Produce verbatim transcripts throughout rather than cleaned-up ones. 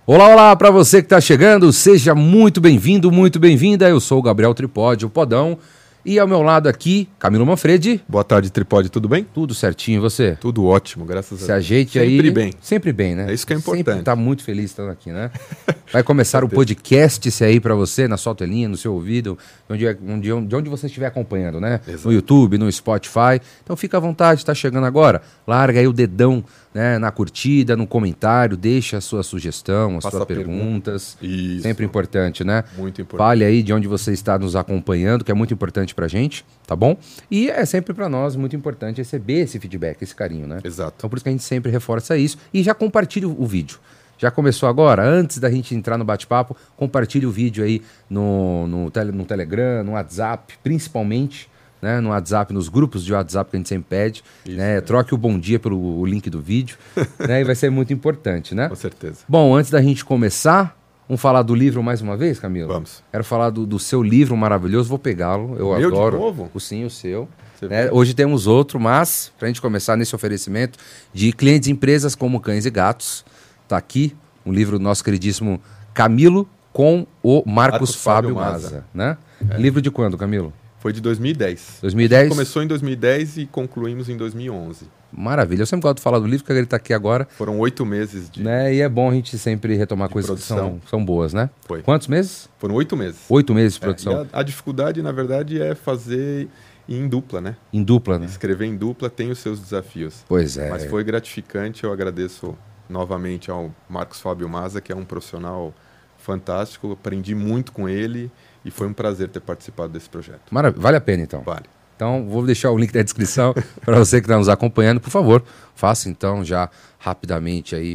Olá, olá para você que está chegando, seja muito bem-vindo, muito bem-vinda. Eu sou o Gabriel Tripodi, o Podão, e ao meu lado aqui, Camilo Manfredi. Boa tarde, Tripodi, tudo bem? Tudo certinho, e você? Tudo ótimo, graças a Deus. Se ajeite aí. Sempre bem. Sempre bem, né? É isso que é importante. Sempre tá muito feliz estando aqui, né? Vai começar o podcast esse aí para você, na sua telinha, no seu ouvido, de onde, de onde você estiver acompanhando, né? Exato. No YouTube, no Spotify. Então fica à vontade, tá chegando agora. Larga aí o dedão, né, na curtida, no comentário, deixa a sua sugestão, as Faça suas perguntas. Isso. Sempre importante, né? Muito importante. Fale aí de onde você está nos acompanhando, que é muito importante pra gente, tá bom? E é sempre pra nós muito importante receber esse feedback, esse carinho, né? Exato. Então por isso que a gente sempre reforça isso. E já compartilhe o, o vídeo. Já começou agora? Antes da gente entrar no bate-papo, compartilhe o vídeo aí no, no, tele, no Telegram, no WhatsApp, principalmente. Né, no WhatsApp, nos grupos de WhatsApp que a gente sempre pede, Isso, né, é. Troque o bom dia pelo o link do vídeo, né, e vai ser muito importante, né? Com certeza. Bom, antes da gente começar, vamos falar do livro mais uma vez, Camilo? Vamos. Quero falar do, do seu livro maravilhoso, vou pegá-lo, eu O meu de adoro. novo? O sim, o seu. Você Né? vê? Hoje temos outro, mas pra gente começar nesse oferecimento de clientes e empresas como Cães e Gatos, tá aqui um livro do nosso queridíssimo Camilo com o Marcos, Marcos Fábio Fábio Maza, Maza. né? É. Livro de quando, Camilo? Foi de dois mil e dez. dois mil e dez? Começou em dois mil e dez e concluímos em dois mil e onze. Maravilha. Eu sempre gosto de falar do livro, porque ele está aqui agora. Foram oito meses de... Né? E é bom a gente sempre retomar de coisas que são, produção. são boas, né? Foi. Quantos meses? Foram oito meses. Oito meses de É, produção. e a, a dificuldade, na verdade, é fazer em dupla, né? Em dupla, né? Escrever em dupla tem os seus desafios. Pois é. Mas foi gratificante, eu agradeço novamente ao Marcos Fábio Maza, que é um profissional fantástico, aprendi muito com ele e foi um prazer ter participado desse projeto. Maravilha. Vale a pena, então. Vale. Então, vou deixar o link da descrição para você que está nos acompanhando. Por favor, faça então já rapidamente aí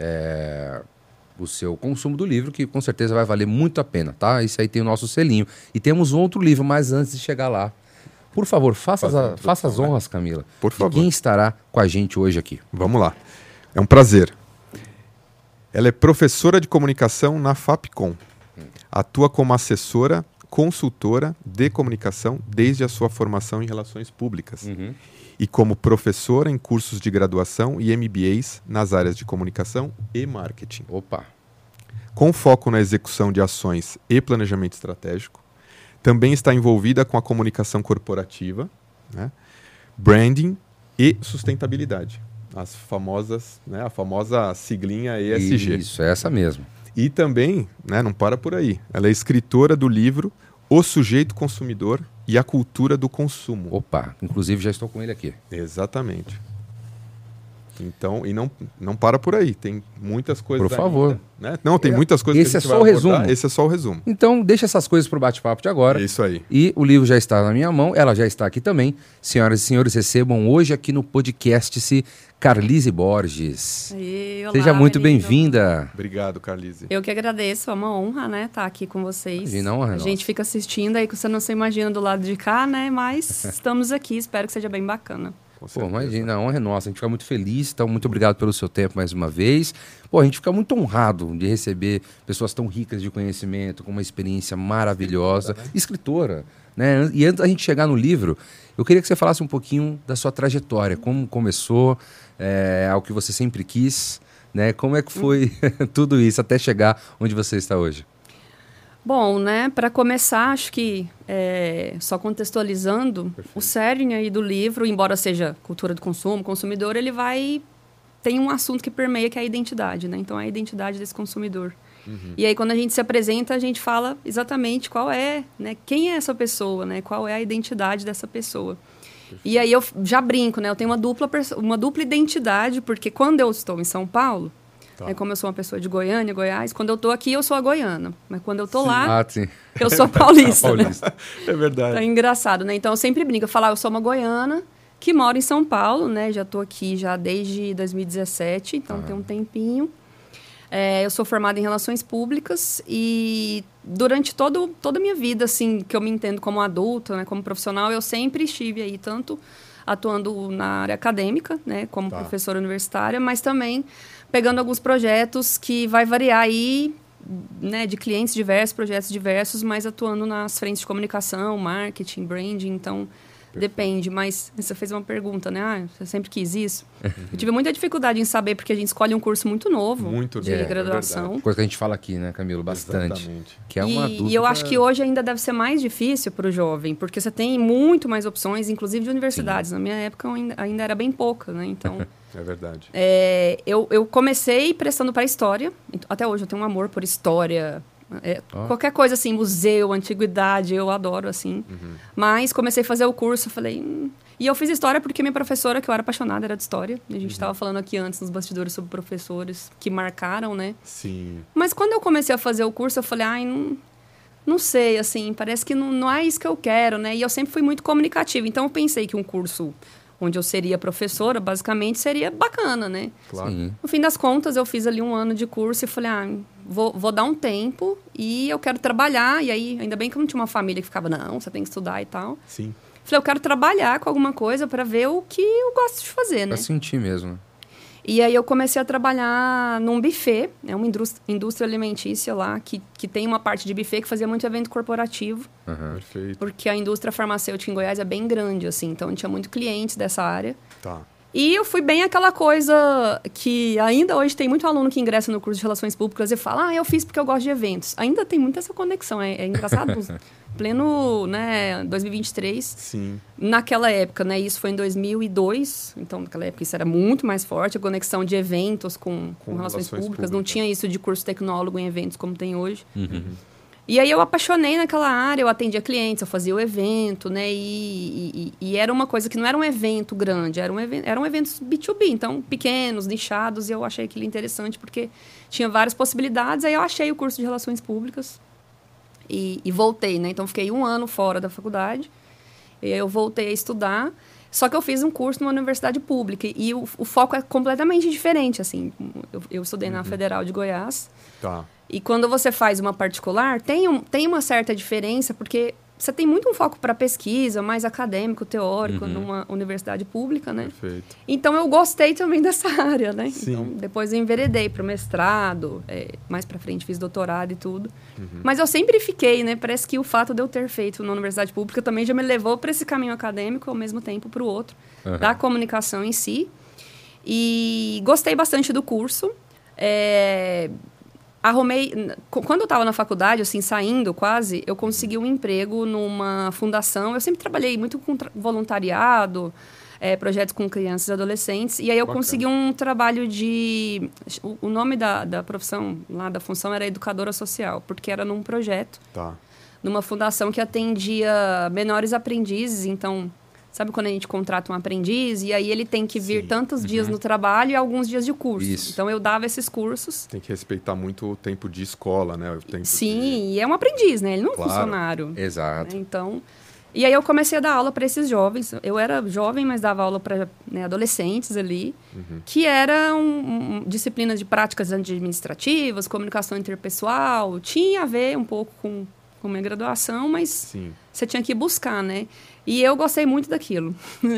é, o seu consumo do livro, que com certeza vai valer muito a pena, tá? Isso aí tem o nosso selinho. E temos um outro livro, mas antes de chegar lá, por favor, faça, Faça as, a faça as introdução, honras, Camila. Por de favor. quem estará com a gente hoje aqui. Vamos lá. É um prazer. Ela é professora de comunicação na Fapcom. Atua como assessora, consultora de comunicação desde a sua formação em relações públicas. Uhum. E como professora em cursos de graduação e M B As nas áreas de comunicação e marketing. Opa. Com foco na execução de ações e planejamento estratégico. Também está envolvida com a comunicação corporativa, né, branding e sustentabilidade. As famosas, né, a famosa siglinha E S G. Isso, é essa mesmo. E também, né, não para por aí, ela é escritora do livro O Sujeito Consumidor e a Cultura do Consumo. Opa, inclusive já estou com ele aqui. Exatamente. Então, e não, não para por aí, tem muitas coisas Por favor. ainda, né? Não, tem É, muitas coisas esse que a gente é só vai o abordar. resumo. Esse é só o resumo. Então, deixa essas coisas para o bate-papo de agora. É isso aí. E o livro já está na minha mão, ela já está aqui também. Senhoras e senhores, recebam hoje aqui no podcast-se Carlise Borges. Aí, olá, Seja muito menino. bem-vinda. Obrigado, Carlise. Eu que agradeço, é uma honra, né, estar aqui com vocês. Imagina, a honra é A nossa. gente fica assistindo aí que você não se imagina do lado de cá, né, mas estamos aqui, espero que seja bem bacana. Com Pô, certeza. imagina, a honra é nossa, a gente fica muito feliz, então muito obrigado pelo seu tempo mais uma vez. Pô, a gente fica muito honrado de receber pessoas tão ricas de conhecimento, com uma experiência maravilhosa, escritora, né? E antes da gente chegar no livro, eu queria que você falasse um pouquinho da sua trajetória, como começou, é, ao que você sempre quis, né? Como é que foi tudo isso até chegar onde você está hoje? Bom, né, para começar, acho que é, só contextualizando, Perfeito. o cerne aí do livro, embora seja cultura do consumo, consumidor, ele vai... tem um assunto que permeia, que é a identidade, né? Então, é a identidade desse consumidor. Uhum. E aí, quando a gente se apresenta, a gente fala exatamente qual é, né? Quem é essa pessoa, né? Qual é a identidade dessa pessoa. E aí, eu já brinco, né? Eu tenho uma dupla, perso- uma dupla identidade, porque quando eu estou em São Paulo, Tá. é como eu sou uma pessoa de Goiânia, Goiás, quando eu estou aqui, eu sou a goiana. Mas quando eu estou Sim. lá, Ah, sim. eu sou a paulista. Paulista. É verdade. Tá engraçado, né? Então, eu sempre brinco. Eu falo, ah, eu sou uma goiana que mora em São Paulo, né? Já estou aqui já desde dois mil e dezessete, então Ah. tem um tempinho. É, eu sou formada em Relações Públicas e durante todo, toda a minha vida, assim, que eu me entendo como adulta, né? Como profissional, eu sempre estive aí, tanto atuando na área acadêmica, né? Como Tá. professora universitária, mas também pegando alguns projetos que vai variar aí, né, de clientes diversos, projetos diversos, mas atuando nas frentes de comunicação, marketing, branding. Então, Depende, mas você fez uma pergunta, né? Ah, você sempre quis isso? Eu tive muita dificuldade em saber, porque a gente escolhe um curso muito novo Muito de novo, é graduação. verdade. Coisa que a gente fala aqui, né, Camilo? Bastante. Exatamente. Que é uma e, dúvida... e eu acho que hoje ainda deve ser mais difícil para o jovem, porque você tem muito mais opções, inclusive de universidades. Sim. Na minha época ainda, ainda era bem pouca, né? Então... É verdade. É, eu, eu comecei prestando para história. Até hoje eu tenho um amor por história. É, oh. Qualquer coisa assim, museu, antiguidade, eu adoro, assim. Uhum. Mas comecei a fazer o curso, falei... Hum. E eu fiz história porque minha professora, que eu era apaixonada, era de história. A gente estava uhum. falando aqui antes, nos bastidores, sobre professores que marcaram, né? Sim. Mas quando eu comecei a fazer o curso, eu falei... Ai, não, não sei, assim, parece que não, não é isso que eu quero, né? E eu sempre fui muito comunicativa. Então, eu pensei que um curso... onde eu seria professora, basicamente, seria bacana, né? Claro. Sim. No fim das contas, eu fiz ali um ano de curso e falei, ah, vou, vou dar um tempo e eu quero trabalhar. E aí, ainda bem que eu não tinha uma família que ficava, não, você tem que estudar e tal. Sim. Falei, eu quero trabalhar com alguma coisa para ver o que eu gosto de fazer, né? Pra sentir mesmo. E aí eu comecei a trabalhar num buffet, é uma indústria, indústria alimentícia lá, que, que tem uma parte de buffet que fazia muito evento corporativo. Uhum. Perfeito. Porque a indústria farmacêutica em Goiás é bem grande, assim, então tinha muito clientes dessa área. Tá. E eu fui bem aquela coisa que ainda hoje tem muito aluno que ingressa no curso de Relações Públicas e fala, ah, eu fiz porque eu gosto de eventos. Ainda tem muita essa conexão, é, é engraçado. Pleno, né, dois mil e vinte e três. Sim. Naquela época, né, isso foi em dois mil e dois, então naquela época isso era muito mais forte, a conexão de eventos com, com, com relações, relações públicas. públicas. Não tinha isso de curso tecnólogo em eventos como tem hoje. Uhum. E aí eu apaixonei naquela área, eu atendia clientes, eu fazia o evento, né? E, e, e era uma coisa que não era um evento grande, era um evento, eram eventos B dois B, então pequenos, nichados, e eu achei aquilo interessante porque tinha várias possibilidades. Aí eu achei o curso de Relações Públicas e, e voltei, né? Então fiquei um ano fora da faculdade, e aí eu voltei a estudar. Só que eu fiz um curso numa universidade pública e o, o foco é completamente diferente, assim. Eu, eu estudei uhum. na Federal de Goiás. Tá. E quando você faz uma particular, tem, um, tem uma certa diferença, porque você tem muito um foco para pesquisa, mais acadêmico, teórico, uhum. numa universidade pública, né? Perfeito. Então, eu gostei também dessa área, né? Sim. Então, depois eu enveredei para o mestrado, é, mais para frente fiz doutorado e tudo. Uhum. Mas eu sempre fiquei, né? Parece que o fato de eu ter feito na universidade pública também já me levou para esse caminho acadêmico, ao mesmo tempo para o outro, uhum. da comunicação em si. E gostei bastante do curso. É... Arrumei... Quando eu estava na faculdade, assim, saindo quase, eu consegui um emprego numa fundação. Eu sempre trabalhei muito com voluntariado, é, projetos com crianças e adolescentes. E aí eu Bacana. consegui um trabalho de... O, o nome da, da profissão, lá da função, era educadora social, porque era num projeto, tá. numa fundação que atendia menores aprendizes. Então, sabe quando a gente contrata um aprendiz e aí ele tem que vir Sim. tantos uhum. dias no trabalho e alguns dias de curso. Isso. Então, eu dava esses cursos. Tem que respeitar muito o tempo de escola, né? O tempo Sim, de... e é um aprendiz, né? Ele não é um claro. funcionário. Exato. Né? Então, e aí eu comecei a dar aula para esses jovens. Eu era jovem, mas dava aula para, né, adolescentes ali, uhum. que eram um, disciplinas de práticas administrativas, comunicação interpessoal. Tinha a ver um pouco com, com minha graduação, mas Sim. você tinha que buscar, né? E eu gostei muito daquilo,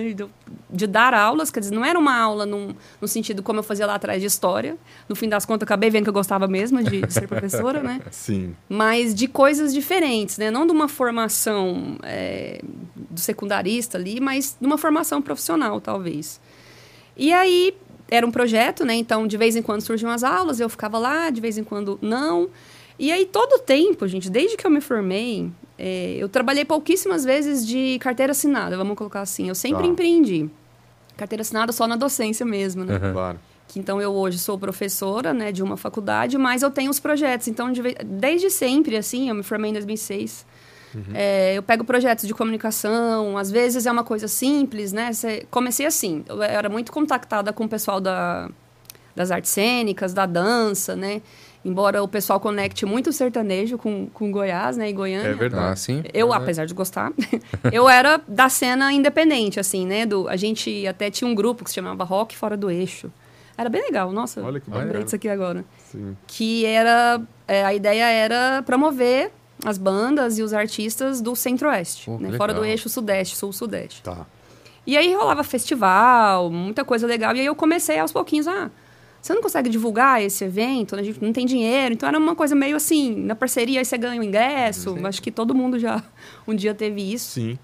de dar aulas, quer dizer, não era uma aula num, no sentido como eu fazia lá atrás de história. No fim das contas, eu acabei vendo que eu gostava mesmo de, de ser professora, né? Sim. Mas de coisas diferentes, né? Não de uma formação é, do secundarista ali, mas de uma formação profissional, talvez. E aí, era um projeto, né? Então, de vez em quando surgiam as aulas, eu ficava lá, de vez em quando não. E aí, todo o tempo, gente, desde que eu me formei... É, eu trabalhei pouquíssimas vezes de carteira assinada, vamos colocar assim. Eu sempre ah. empreendi. Carteira assinada só na docência mesmo, né? Uhum. Claro. Que, então, eu hoje sou professora, né, de uma faculdade, mas eu tenho os projetos. Então, de, desde sempre, assim, eu me formei em dois mil e seis. Uhum. É, eu pego projetos de comunicação, às vezes é uma coisa simples, né? Cê, comecei assim, eu era muito contactada com o pessoal da, das artes cênicas, da dança, né? Embora o pessoal conecte muito o sertanejo com, com Goiás, né, e Goiânia. É verdade. Ah, sim. Eu, é. apesar de gostar, eu era da cena independente, assim, né? Do, a gente até tinha um grupo que se chamava Rock Fora do Eixo. Era bem legal, nossa. Olha que lembrei bacana. disso aqui agora. Sim. Que era... É, a ideia era promover as bandas e os artistas do Centro-Oeste, Pô, né? Fora do Eixo Sudeste, Sul-Sudeste. Tá. E aí rolava festival, muita coisa legal. E aí eu comecei aos pouquinhos, ah... Você não consegue divulgar esse evento, né? A gente não tem dinheiro. Então, era uma coisa meio assim, na parceria, aí você ganha o ingresso. Sim. Acho que todo mundo já um dia teve isso. Sim.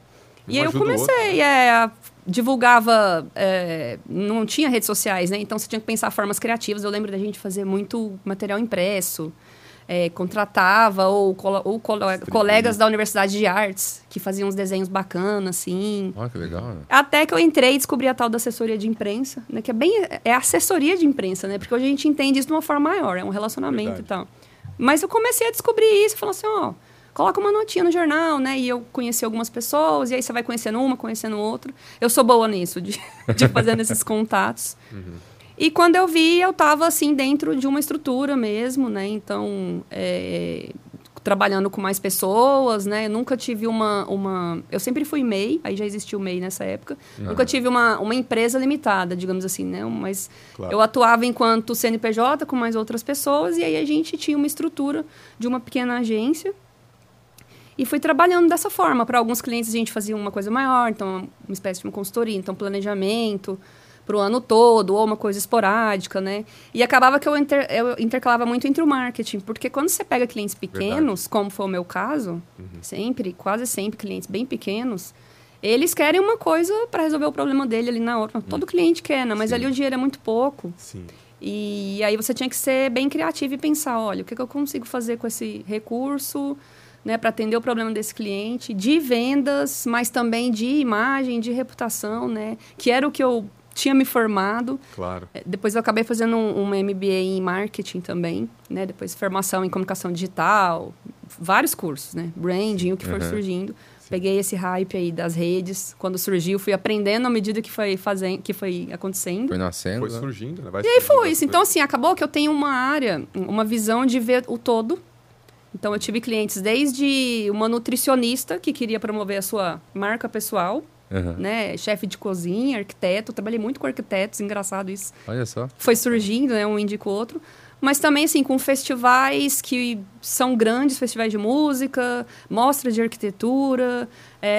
E aí eu comecei, é, a, divulgava, é, não tinha redes sociais, né? Então você tinha que pensar formas criativas. Eu lembro da gente fazer muito material impresso, é, contratava ou, ou colega, colegas da Universidade de Artes que faziam uns desenhos bacanas, assim. Olha que legal, né? Até que eu entrei e descobri a tal da assessoria de imprensa, né? Que é bem, é assessoria de imprensa, né? Porque hoje a gente entende isso de uma forma maior, é um relacionamento Verdade. E tal. Mas eu comecei a descobrir isso, falando assim, ó... Coloca uma notinha no jornal, né? E eu conheci algumas pessoas, e aí você vai conhecendo uma, conhecendo outra. Eu sou boa nisso, de, de fazendo esses contatos. Uhum. E quando eu vi, eu estava, assim, dentro de uma estrutura mesmo, né? Então, é, trabalhando com mais pessoas, né? Eu nunca tive uma, uma... Eu sempre fui M E I, aí já existiu o M E I nessa época. Uhum. Nunca tive uma, uma empresa limitada, digamos assim, né? Mas claro. Eu atuava enquanto C N P J com mais outras pessoas, e aí a gente tinha uma estrutura de uma pequena agência. E fui trabalhando dessa forma. Para alguns clientes a gente fazia uma coisa maior, então uma espécie de uma consultoria, então planejamento para o ano todo, ou uma coisa esporádica, né? E acabava que eu, inter, eu intercalava muito entre o marketing, porque quando você pega clientes pequenos, Verdade. Como foi o meu caso, uhum. sempre, quase sempre clientes bem pequenos, eles querem uma coisa para resolver o problema dele ali na hora. Todo uhum. cliente quer, né? Mas Sim. ali o dinheiro é muito pouco. Sim. E aí você tinha que ser bem criativo e pensar, olha, o que, que eu consigo fazer com esse recurso... Né, para atender o problema desse cliente, de vendas, mas também de imagem, de reputação, né, que era o que eu tinha me formado. Claro. Depois eu acabei fazendo um, um M B A em marketing também, né, depois formação em comunicação digital, vários cursos, né, branding, o que for uhum. surgindo. Sim. Peguei esse hype aí das redes, quando surgiu, fui aprendendo à medida que foi, fazendo, que foi acontecendo. Foi nascendo. Foi surgindo, né? Vai e aí foi isso. Então, assim, acabou que eu tenho uma área, uma visão de ver o todo. Então, eu tive clientes desde uma nutricionista que queria promover a sua marca pessoal, uhum. né? Chefe de cozinha, arquiteto. Trabalhei muito com arquitetos, engraçado isso. Olha só. Foi surgindo, né? Um indica o outro. Mas também, assim, com festivais que são grandes, festivais de música, mostras de arquitetura.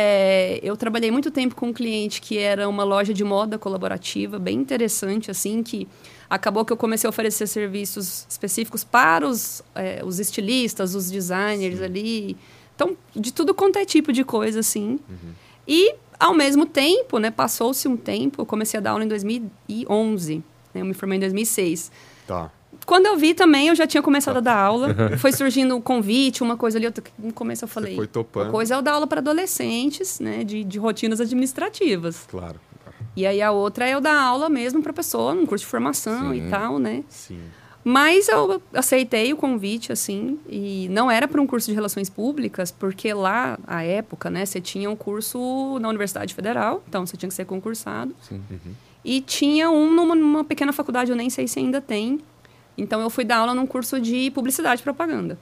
É, eu trabalhei muito tempo com um cliente que era uma loja de moda colaborativa, bem interessante, assim, que... Acabou que eu comecei a oferecer serviços específicos para os, é, os estilistas, os designers Sim. ali. Então, de tudo quanto é tipo de coisa, assim. Uhum. E, ao mesmo tempo, né, passou-se um tempo, eu comecei a dar aula em dois mil e onze. Né, eu me formei em dois mil e seis. Tá. Quando eu vi também, eu já tinha começado tá. a dar aula. Foi surgindo um convite, uma coisa ali. Outra... No começo eu falei... Você foi topando. Uma coisa é eu dar aula para adolescentes, né, de, de rotinas administrativas. Claro. E aí a outra é eu dar aula mesmo para pessoa, num curso de formação Sim. e tal, né? Sim. Mas eu aceitei o convite, assim, e não era para um curso de relações públicas, porque lá, à época, né, você tinha um curso na Universidade Federal, então você tinha que ser concursado. Sim. Uhum. E tinha um numa, numa pequena faculdade, eu nem sei se ainda tem. Então eu fui dar aula num curso de publicidade e propaganda.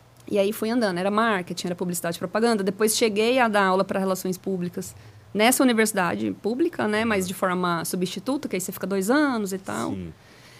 E aí fui andando, era marketing, era publicidade e propaganda. Depois cheguei a dar aula para relações públicas nessa universidade pública, né? Mas de forma substituta, que aí você fica dois anos e tal. Sim.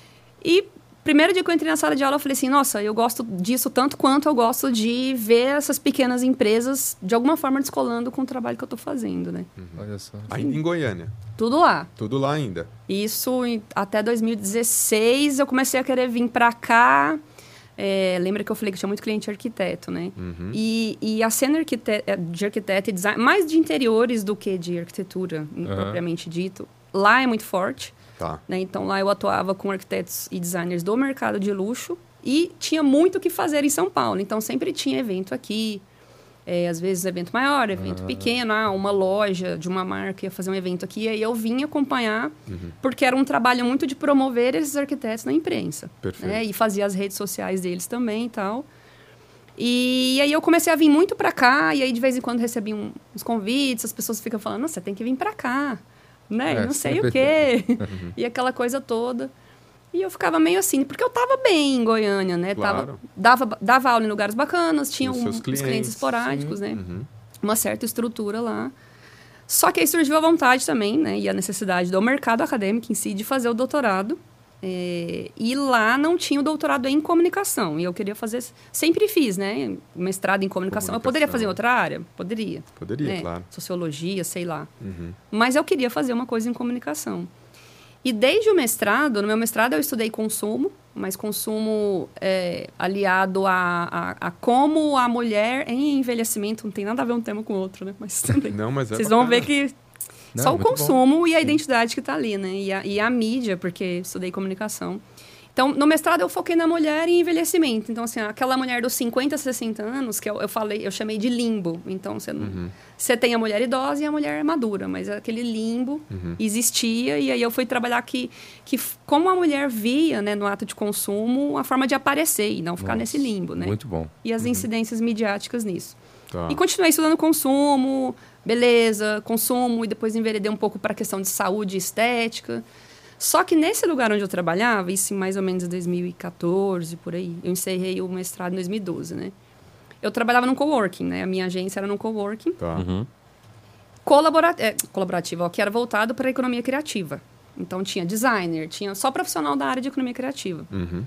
E primeiro dia que eu entrei na sala de aula, eu falei assim, nossa, eu gosto disso tanto quanto eu gosto de ver essas pequenas empresas, de alguma forma, descolando com o trabalho que eu estou fazendo, né? Uhum. Olha só. Ainda em Goiânia? Tudo lá. Tudo lá ainda? Isso, até dois mil e dezesseis, eu comecei a querer vir para cá. É, lembra que eu falei que tinha muito cliente arquiteto, né? Uhum. E, e a cena arquite- de arquiteto e design, mais de interiores do que de arquitetura, uhum. propriamente dito, lá é muito forte. Tá. Né? Então, lá eu atuava com arquitetos e designers do mercado de luxo e tinha muito o que fazer em São Paulo. Então, sempre tinha evento aqui. É, às vezes, evento maior, evento ah. pequeno. Ah, uma loja de uma marca ia fazer um evento aqui. E aí, eu vim acompanhar, uhum. porque era um trabalho muito de promover esses arquitetos na imprensa. Perfeito. Né? E fazia as redes sociais deles também e tal. E aí, eu comecei a vir muito para cá. E aí, de vez em quando, recebi um, uns convites. As pessoas ficam falando, nossa, você tem que vir para cá. Né? É, não sei o quê. Uhum. E aquela coisa toda. E eu ficava meio assim, porque eu tava bem em Goiânia, né? Claro. Tava, dava, dava aula em lugares bacanas, tinha um, clientes, os clientes esporádicos, sim. né? Uhum. Uma certa estrutura lá. Só que aí surgiu a vontade também, né? E a necessidade do mercado acadêmico em si de fazer o doutorado. É, e lá não tinha o doutorado em comunicação. E eu queria fazer... Sempre fiz, né? Mestrado em comunicação. comunicação. Eu poderia fazer em outra área? Poderia. Poderia, né? Claro. Sociologia, sei lá. Uhum. Mas eu queria fazer uma coisa em comunicação. E desde o mestrado, no meu mestrado eu estudei consumo, mas consumo é, aliado a, a, a como a mulher em envelhecimento, não tem nada a ver um tema com o outro, né? Mas também. Não, mas é Vocês bacana. vão ver que Não, só o muito consumo e a identidade que está ali, né? E a, e a mídia, porque estudei comunicação. Então, no mestrado eu foquei na mulher e envelhecimento. Então, assim, aquela mulher dos cinquenta, sessenta anos, que eu, eu falei, eu chamei de limbo. Então, você, Uhum. você tem a mulher idosa e a mulher madura, mas aquele limbo Uhum. existia. E aí eu fui trabalhar que, que como a mulher via, né, no ato de consumo, a forma de aparecer e não ficar Nossa, nesse limbo, né? Muito bom. E as incidências midiáticas nisso. Tá. E continuei estudando consumo, beleza, consumo, e depois enveredei um pouco para a questão de saúde e estética. Só que nesse lugar onde eu trabalhava, isso em mais ou menos em dois mil e quatorze, por aí, eu encerrei o mestrado em dois mil e doze, né? Eu trabalhava num coworking, né? A minha agência era num coworking. Tá. Uhum. Colabora é, colaborativo, ó, que era voltado para a economia criativa. Então, tinha designer, tinha só profissional da área de economia criativa. Uhum.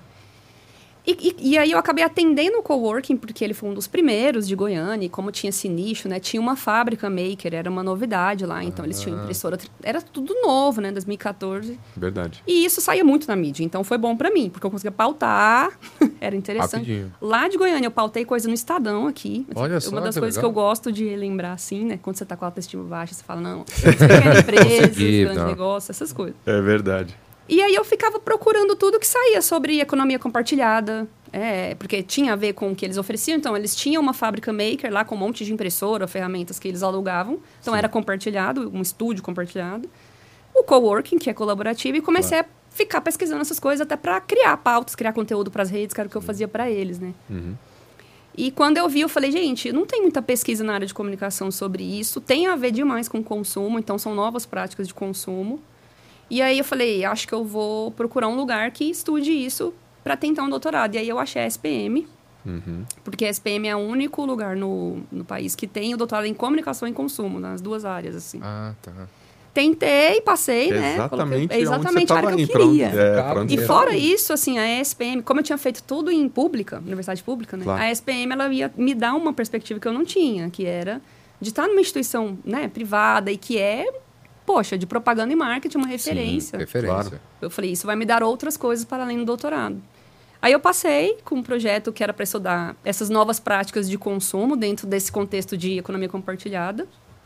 E, e, e aí eu acabei atendendo o coworking, porque ele foi um dos primeiros de Goiânia, e como tinha esse nicho, né? Tinha uma fábrica maker, era uma novidade lá, então eles tinham impressora, era tudo novo, né? dois mil e quatorze. Verdade. E isso saía muito na mídia, então foi bom pra mim, porque eu conseguia pautar, era interessante. Rapidinho. Lá de Goiânia, eu pautei coisa no Estadão aqui. Olha só, Uma das que coisas legal. que eu gosto de relembrar, assim, né? Quando você tá com a autoestima baixa, você fala, não, pequena empresa, Consegui, grande não. negócio, essas coisas. É verdade. E aí eu ficava procurando tudo que saía sobre economia compartilhada, é, porque tinha a ver com o que eles ofereciam. Então, eles tinham uma fábrica maker lá com um monte de impressora, ferramentas que eles alugavam. Então, Sim. era compartilhado, um estúdio compartilhado. O coworking, que é colaborativo, e comecei a ficar pesquisando essas coisas até para criar pautas, criar conteúdo para as redes, que era o que eu fazia para eles, né? Uhum. E quando eu vi, eu falei, gente, não tem muita pesquisa na área de comunicação sobre isso, tem a ver demais com consumo, então são novas práticas de consumo. E aí eu falei, acho que eu vou procurar um lugar que estude isso para tentar um doutorado. E aí eu achei a S P M, Uhum. porque a S P M é o único lugar no, no país que tem o doutorado em comunicação e consumo, nas duas áreas, assim. Ah, tá. Tentei, passei, É né? exatamente Coloquei- exatamente a onde área você que tava eu indo, queria. pra onde- é, pra onde E você fora tava indo. isso, assim, a S P M, como eu tinha feito tudo em pública, universidade pública, né? Claro. A S P M, ela ia me dar uma perspectiva que eu não tinha, que era de estar numa instituição, né, privada e que é, poxa, de propaganda e marketing, uma referência. Sim, referência. Claro. Eu falei, isso vai me dar outras coisas para além do doutorado. Aí eu passei com um projeto que era para estudar essas novas práticas de consumo dentro desse contexto de economia compartilhada.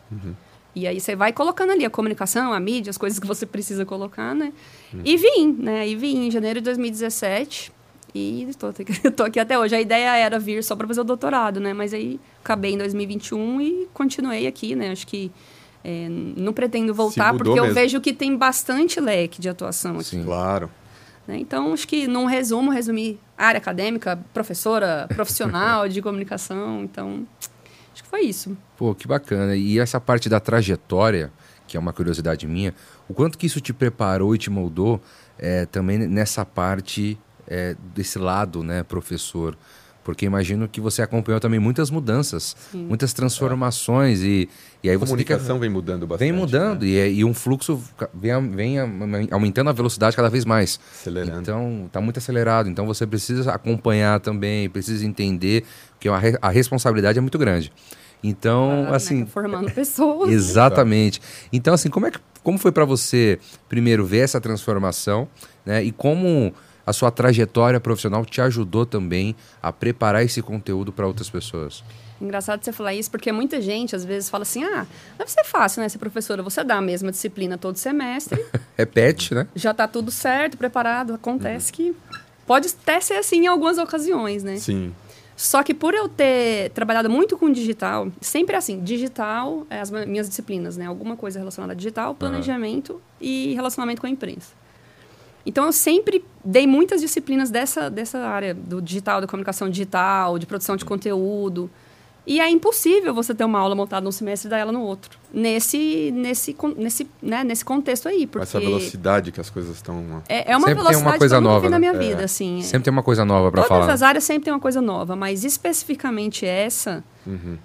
E aí você vai colocando ali a comunicação, a mídia, as coisas que você precisa colocar, né? E vim, né? E vim em janeiro de dois mil e dezessete e estou aqui, tô aqui até hoje. A ideia era vir só para fazer o doutorado, né? Mas aí acabei em dois mil e vinte e um e continuei aqui, né? Acho que é, não pretendo voltar, mudou porque eu mesmo. vejo que tem bastante leque de atuação aqui. Sim. Claro. Né? Então, acho que, num resumo, resumir área acadêmica, professora, profissional de comunicação. Então, acho que foi isso. Pô, que bacana. E essa parte da trajetória, que é uma curiosidade minha, o quanto que isso te preparou e te moldou é, também nessa parte é, desse lado, né, professor? Porque imagino que você acompanhou também muitas mudanças, Sim. muitas transformações e, e aí A você tem que- comunicação vem mudando bastante. vem mudando né? e, é- e um fluxo ca- vem, vem aumentando a velocidade cada vez mais. Acelerando. Então, está muito acelerado. Então, você precisa acompanhar também, precisa entender que a, re- a responsabilidade é muito grande. Então, Claro, né? assim... Tá formando pessoas. Exatamente. Então, assim, como, é que, como foi para você, primeiro, ver essa transformação, né? E como a sua trajetória profissional te ajudou também a preparar esse conteúdo para outras pessoas? Engraçado você falar isso, porque muita gente, às vezes, fala assim, ah, deve ser fácil, né, ser professora. Você dá a mesma disciplina todo semestre, Repete, né? já tá tudo certo, preparado. Acontece que pode até ser assim em algumas ocasiões, né? Sim. Só que por eu ter trabalhado muito com digital, sempre assim, digital é as ma- minhas disciplinas, né? Alguma coisa relacionada a digital, planejamento e relacionamento com a imprensa. Então, eu sempre dei muitas disciplinas dessa, dessa área do digital, da comunicação digital, de produção de conteúdo. E é impossível você ter uma aula montada num semestre e dar ela no outro. Nesse, nesse, con- nesse, né, nesse contexto aí. Com Porque essa velocidade que as coisas estão... é, é uma Sempre tem uma velocidade coisa que eu nunca nova, vi na né? minha É. vida, assim. Sempre tem uma coisa nova para Todas falar. as áreas sempre tem uma coisa nova, mas especificamente essa, Uhum.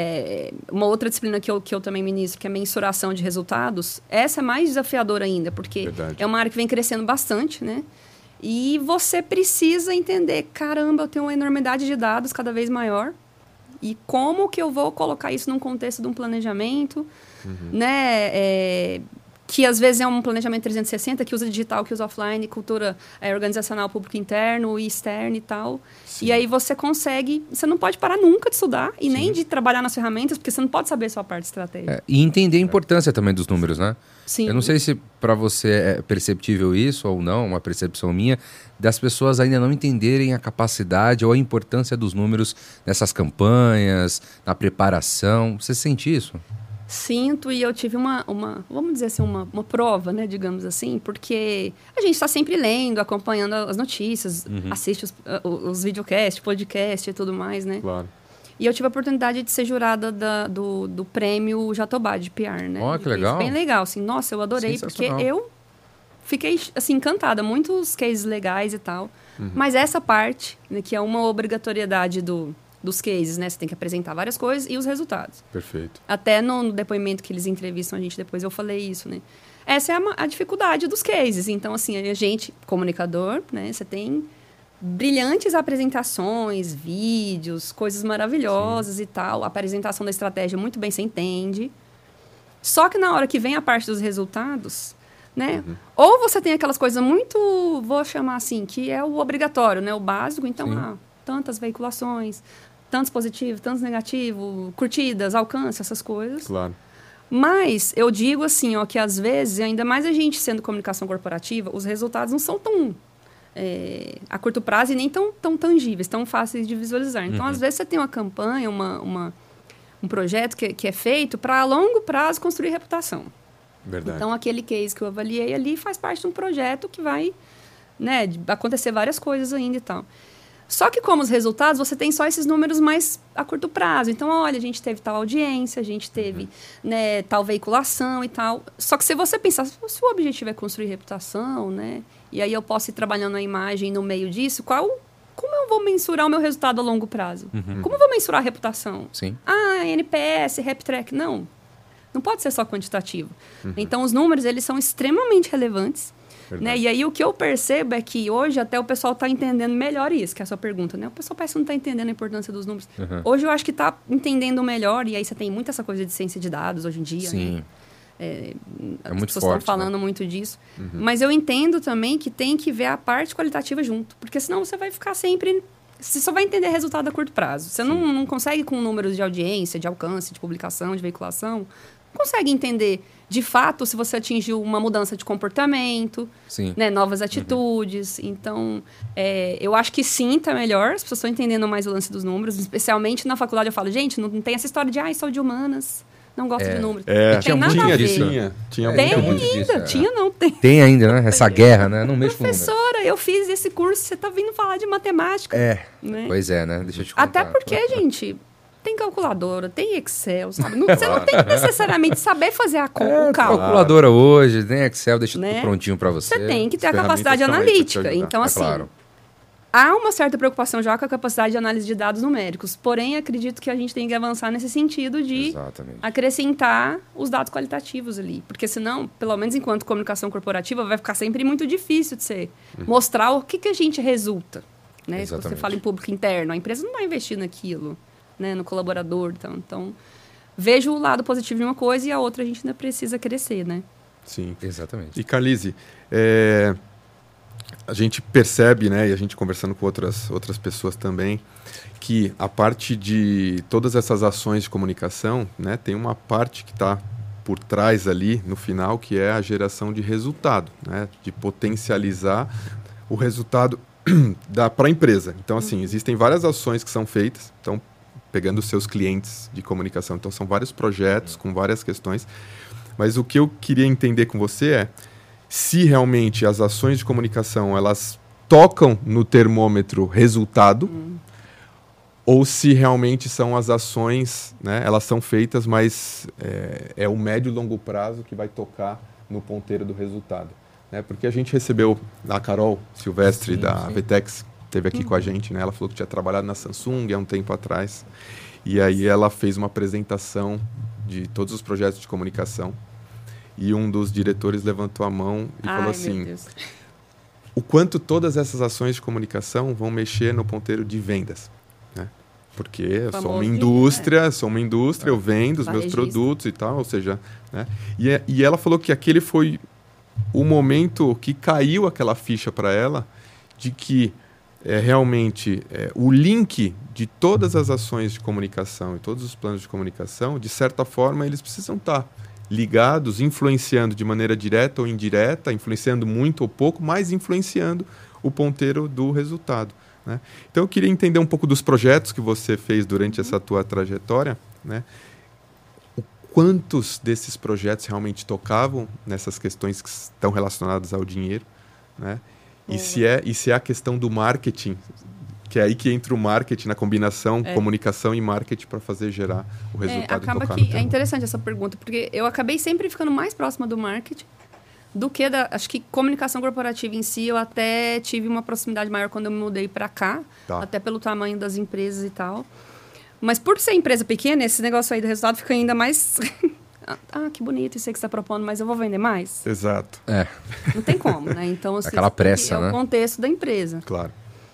é, uma outra disciplina que eu, que eu também ministro, que é mensuração de resultados, essa é mais desafiadora ainda, porque Verdade. é uma área que vem crescendo bastante, né? E você precisa entender, caramba, eu tenho uma enormidade de dados cada vez maior, e como que eu vou colocar isso num contexto de um planejamento, né? É, que às vezes é um planejamento trezentos e sessenta, que usa digital, que usa offline, cultura é, organizacional, público interno e externo e tal. Sim. E aí você consegue... Você não pode parar nunca de estudar e Sim. nem de trabalhar nas ferramentas, porque você não pode saber só a parte estratégica. É, e entender a importância é. também dos números, né? Sim. Eu não sei se para você é perceptível isso ou não, uma percepção minha, das pessoas ainda não entenderem a capacidade ou a importância dos números nessas campanhas, na preparação. Você sente isso? Sinto, e eu tive uma, uma vamos dizer assim, uma, uma prova, né, digamos assim, porque a gente está sempre lendo, acompanhando as notícias, uhum. assiste os, os videocasts, podcast e tudo mais, né? Claro. E eu tive a oportunidade de ser jurada da, do, do prêmio Jatobá de P R, né? Ó, oh, que legal. Bem legal, assim, nossa, eu adorei, porque eu fiquei, assim, encantada, muitos cases legais e tal, uhum. mas essa parte, né, que é uma obrigatoriedade do... dos cases, né? Você tem que apresentar várias coisas e os resultados. Perfeito. Até no, no depoimento que eles entrevistam a gente depois, eu falei isso, né? Essa é a, a dificuldade dos cases. Então, assim, a gente, comunicador, né? Você tem brilhantes apresentações, vídeos, coisas maravilhosas Sim. e tal. A apresentação da estratégia muito bem você entende. Só que na hora que vem a parte dos resultados, né? Uhum. Ou você tem aquelas coisas muito, vou chamar assim, que é o obrigatório, né? O básico. Então, ah, tantas veiculações, tantos positivos, tantos negativos, curtidas, alcance, essas coisas. Claro. Mas eu digo assim, ó, que às vezes, ainda mais a gente sendo comunicação corporativa, os resultados não são tão é, a curto prazo e nem tão, tão tangíveis, tão fáceis de visualizar. Então, uhum. às vezes, você tem uma campanha, uma, uma, um projeto que, que é feito para a longo prazo construir reputação. Verdade. Então, aquele case que eu avaliei ali faz parte de um projeto que vai, né, acontecer várias coisas ainda e tal. Só que como os resultados, você tem só esses números mais a curto prazo. Então, olha, a gente teve tal audiência, a gente teve uhum. né, tal veiculação e tal. Só que se você pensar, se o objetivo é construir reputação, né? E aí eu posso ir trabalhando a imagem no meio disso, qual, como eu vou mensurar o meu resultado a longo prazo? Uhum. Como eu vou mensurar a reputação? Sim. Ah, N P S, RepTrack. Não. Não pode ser só quantitativo. Uhum. Então, os números, eles são extremamente relevantes. Né? E aí o que eu percebo é que hoje até o pessoal está entendendo melhor isso, que é a sua pergunta, né? O pessoal parece que não está entendendo a importância dos números. Uhum. Hoje eu acho que está entendendo melhor, e aí você tem muita essa coisa de ciência de dados hoje em dia. Sim. Né? É, é as muito pessoas forte, estão falando né? muito disso. Uhum. Mas eu entendo também que tem que ver a parte qualitativa junto, porque senão você vai ficar sempre... Você só vai entender resultado a curto prazo. Você não, não consegue com números de audiência, de alcance, de publicação, de veiculação, não consegue entender... De fato, se você atingiu uma mudança de comportamento, né, novas atitudes. Uhum. Então, é, eu acho que sim, está melhor. As pessoas estão entendendo mais o lance dos números. Especialmente na faculdade, eu falo, gente, não tem essa história de, ah, sou de humanas, não gosto é, de números. É, não tem nada tinha, a ver. Tinha, tinha tem muito ainda, disso, é. tinha não, tem. Tem ainda, né? Essa guerra, né? Não mexe com números. Professora, eu fiz esse curso, você está vindo falar de matemática. É, né? Pois é, né? Deixa eu te contar. Até porque, gente... Tem calculadora, tem Excel, sabe? Não, você não tem que necessariamente saber fazer a conta, é, o cálculo. Calculadora hoje, tem Excel, deixa né? tudo prontinho para você. Você tem que ter a capacidade analítica. Então, é assim, claro. há uma certa preocupação já com a capacidade de análise de dados numéricos. Porém, acredito que a gente tem que avançar nesse sentido de Exatamente. acrescentar os dados qualitativos ali. Porque senão, pelo menos enquanto comunicação corporativa, vai ficar sempre muito difícil de você uhum. mostrar o que, que a gente resulta. Né? Se você fala em público interno, a empresa não vai investir naquilo. Né, no colaborador, então, então vejo o lado positivo de uma coisa e a outra a gente ainda precisa crescer, né? Sim, exatamente. E Carlise, é, a gente percebe, né, e a gente conversando com outras, outras pessoas também, que a parte de todas essas ações de comunicação, né, tem uma parte que está por trás ali, no final, que é a geração de resultado, né, de potencializar o resultado para a empresa. Então, assim, existem várias ações que são feitas, então, pegando os seus clientes de comunicação. Então, são vários projetos com várias questões. Mas o que eu queria entender com você é se realmente as ações de comunicação elas tocam no termômetro resultado hum. ou se realmente são as ações, né, elas são feitas, mas é, é o médio e longo prazo que vai tocar no ponteiro do resultado. Né? Porque a gente recebeu a Carol Silvestre sim, da sim. Vetex, esteve aqui uhum. com a gente, né? Ela falou que tinha trabalhado na Samsung há um tempo atrás. E aí ela fez uma apresentação de todos os projetos de comunicação. E um dos diretores levantou a mão e Ai, falou assim, o quanto todas essas ações de comunicação vão mexer no ponteiro de vendas. Né? Porque eu sou Famoso uma de- indústria, é. sou uma indústria, eu vendo os meus Varejista. produtos e tal, ou seja, né? E, é- e ela falou que aquele foi o momento que caiu aquela ficha para ela de que é, realmente é, o link de todas as ações de comunicação e todos os planos de comunicação, de certa forma, eles precisam estar ligados, influenciando de maneira direta ou indireta, influenciando muito ou pouco, mas influenciando o ponteiro do resultado, né? Então, eu queria entender um pouco dos projetos que você fez durante essa tua trajetória, né? O quantos desses projetos realmente tocavam nessas questões que estão relacionadas ao dinheiro, né? E se é, e se é a questão do marketing, que é aí que entra o marketing na combinação, É. comunicação e marketing para fazer gerar o É, resultado. acaba tocar que no é teu- interessante essa pergunta, porque eu acabei sempre ficando mais próxima do marketing do que da... Acho que comunicação corporativa em si, eu até tive uma proximidade maior quando eu me mudei para cá, Tá. até pelo tamanho das empresas e tal. Mas por ser empresa pequena, esse negócio aí do resultado fica ainda mais... ah, que bonito isso aí que você está propondo, mas eu vou vender mais? Exato, É, Não tem como, né? Então, assim, Aquela isso tem que- pressa, é né? o contexto da empresa. claro.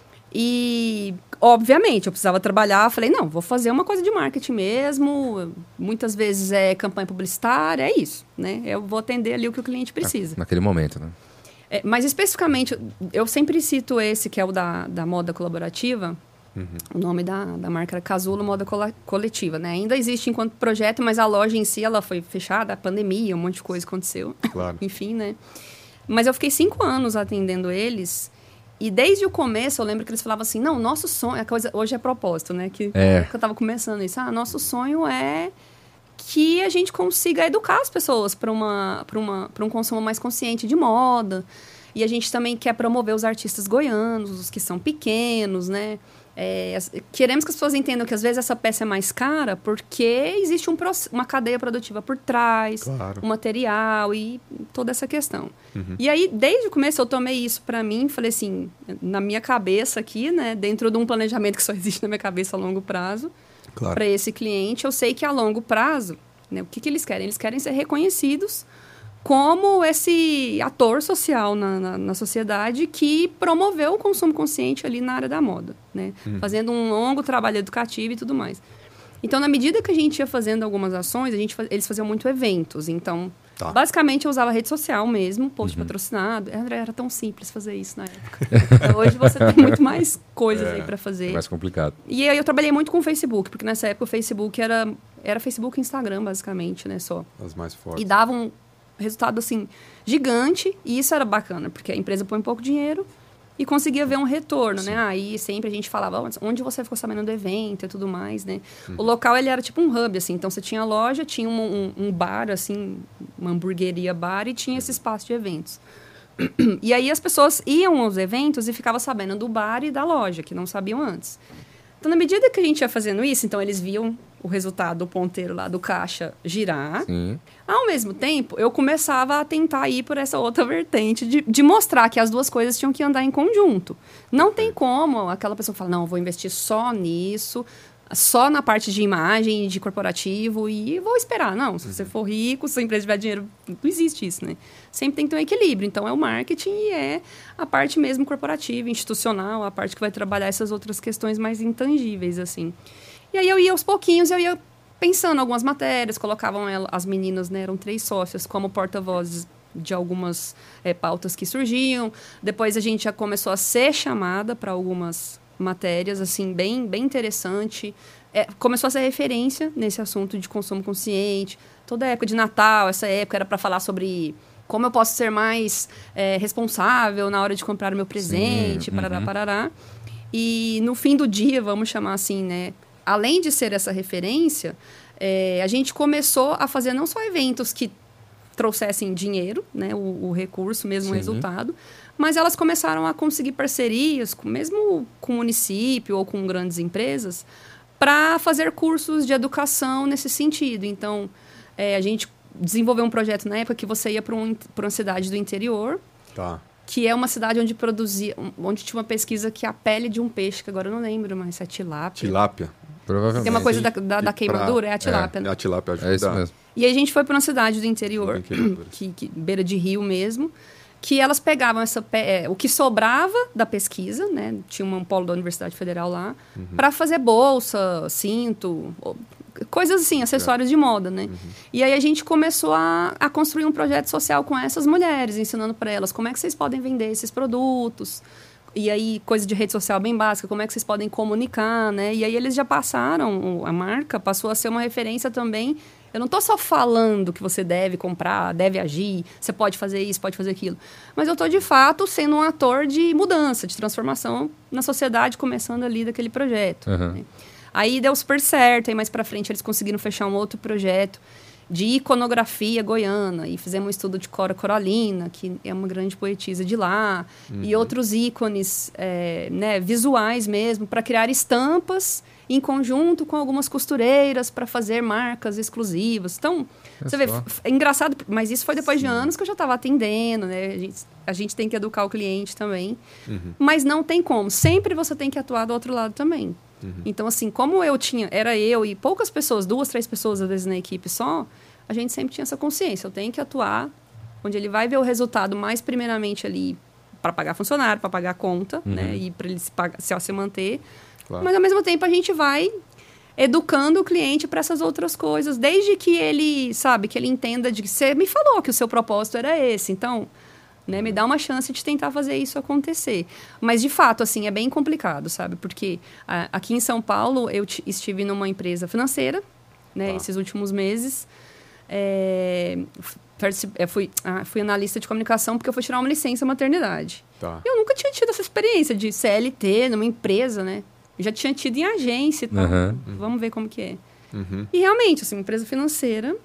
E, obviamente, eu precisava trabalhar. Falei, não, vou fazer uma coisa de marketing mesmo. Muitas vezes é campanha publicitária, é isso, né? Eu vou atender ali o que o cliente precisa. naquele momento, né? É, mas, especificamente, eu sempre cito esse, que é o da, da moda colaborativa. O nome da, da marca era Casulo Moda Cola- Coletiva, né? Ainda existe enquanto projeto, mas a loja em si, ela foi fechada, a pandemia, um monte de coisa aconteceu. Claro. Enfim, né? Mas eu fiquei cinco anos atendendo eles. E desde o começo, eu lembro que eles falavam assim, não, nosso sonho... A coisa, hoje é propósito, né? Que, É. que eu tava começando isso. Ah, nosso sonho é que a gente consiga educar as pessoas para uma, para uma, para um consumo mais consciente de moda. E a gente também quer promover os artistas goianos, os que são pequenos, né? É, as- queremos que as pessoas entendam que às vezes essa peça é mais cara porque existe um, proce- uma cadeia produtiva por trás, Claro. o material e toda essa questão. E aí, desde o começo, eu tomei isso para mim, falei assim, na minha cabeça aqui, né, dentro de um planejamento que só existe na minha cabeça a longo prazo, Claro. para esse cliente, eu sei que a longo prazo, né, o que, que eles querem? Eles querem ser reconhecidos como esse ator social na, na, na sociedade que promoveu o consumo consciente ali na área da moda, né? Fazendo um longo trabalho educativo e tudo mais. Então, na medida que a gente ia fazendo algumas ações, a gente, fa- eles faziam muito eventos. Então, Tá. basicamente, eu usava rede social mesmo, post patrocinado. Era, era tão simples fazer isso na época. Então, hoje você tem muito mais coisas aí para É fazer. mais complicado. E aí eu trabalhei muito com o Facebook, porque nessa época o Facebook era, era Facebook e Instagram, basicamente, né, só. As mais fortes. E dava um resultado, assim, gigante, e isso era bacana, porque a empresa põe pouco dinheiro e conseguia ver um retorno, né? Aí sempre a gente falava, "Onde- onde você ficou sabendo do evento e tudo mais, né? O local, ele era tipo um hub, assim, então você tinha a loja, tinha um, um, um bar, assim, uma hamburgueria bar, e tinha esse espaço de eventos. E aí as pessoas iam aos eventos e ficavam sabendo do bar e da loja, que não sabiam antes. Então, na medida que a gente ia fazendo isso, então eles viam o resultado do ponteiro lá do caixa girar. Sim. Ao mesmo tempo, eu começava a tentar ir por essa outra vertente de, de mostrar que as duas coisas tinham que andar em conjunto. Não tem como aquela pessoa falar, não, eu vou investir só nisso, só na parte de imagem, de corporativo, e vou esperar. Não, se você for rico, se a empresa tiver dinheiro, não existe isso, né? Sempre tem que ter um equilíbrio. Então, é o marketing e é a parte mesmo corporativa, institucional, a parte que vai trabalhar essas outras questões mais intangíveis, assim. E aí eu ia aos pouquinhos, eu ia pensando em algumas matérias, colocavam ela, as meninas, né, eram três sócias, como porta-vozes de algumas é, pautas que surgiam. Depois a gente já começou a ser chamada para algumas matérias, assim, bem, bem interessante. É, começou a ser referência nesse assunto de consumo consciente. Toda a época de Natal, essa época era para falar sobre como eu posso ser mais é, responsável na hora de comprar o meu presente, Sim, parará, uhum. parará. E no fim do dia, vamos chamar assim, né? Além de ser essa referência, é, a gente começou a fazer não só eventos que trouxessem dinheiro, né, o, o recurso, mesmo o Sim. resultado, mas elas começaram a conseguir parcerias, com, mesmo com o município ou com grandes empresas, para fazer cursos de educação nesse sentido. Então, é, a gente desenvolveu um projeto na época que você ia para um, para uma cidade do interior, Tá. que é uma cidade onde produzia, onde tinha uma pesquisa que a pele de um peixe, que agora eu não lembro, mas é tilápia. Tilápia. Provavelmente. Tem uma coisa da, da, Que da pra- queimadura, é a tilápia, né? A tilápia ajuda. É isso mesmo. E aí a gente foi para uma cidade do interior, Tem queimadura. que, que beira de rio mesmo, que elas pegavam essa, é, o que sobrava da pesquisa, né? Tinha um polo da Universidade Federal lá, uhum. para fazer bolsa, cinto, coisas assim, acessórios é. de moda, né? Uhum. E aí a gente começou a, a construir um projeto social com essas mulheres, ensinando para elas como é que vocês podem vender esses produtos. E aí, coisa de rede social bem básica, como é que vocês podem comunicar, né? E aí eles já passaram, a marca passou a ser uma referência também. Eu não estou só falando que você deve comprar, deve agir, você pode fazer isso, pode fazer aquilo. Mas eu estou, de fato, sendo um ator de mudança, de transformação na sociedade, começando ali daquele projeto. Uhum. Né? Aí deu super certo, aí mais para frente eles conseguiram fechar um outro projeto de iconografia goiana, e fizemos um estudo de Cora Coralina, que é uma grande poetisa de lá, uhum. e outros ícones é, né, visuais mesmo, para criar estampas em conjunto com algumas costureiras para fazer marcas exclusivas. Então, é você só. vê, é engraçado, mas isso foi depois Sim. de anos que eu já estava atendendo, né? A gente, a gente tem que educar o cliente também, uhum. mas não tem como. Sempre você tem que atuar do outro lado também. Uhum. Então, assim, como eu tinha, era eu e poucas pessoas, duas, três pessoas às vezes na equipe só, a gente sempre tinha essa consciência. Eu tenho que atuar onde ele vai ver o resultado mais primeiramente ali para pagar funcionário, para pagar a conta, uhum. né? E para ele se, pagar, se, se manter. Claro. Mas, ao mesmo tempo, a gente vai educando o cliente para essas outras coisas, desde que ele, sabe, que ele entenda de que você me falou que o seu propósito era esse, então, né, me dá uma chance de tentar fazer isso acontecer. Mas, de fato, assim, é bem complicado, sabe? Porque a, aqui em São Paulo, eu t- estive numa empresa financeira, né, tá. esses últimos meses. É, eu fui, ah, fui analista de comunicação porque eu fui tirar uma licença maternidade. Tá. Eu nunca tinha tido essa experiência de C L T numa empresa, né? Já tinha tido em agência e tal. Uhum. Vamos ver como que é. Uhum. E realmente, assim, empresa financeira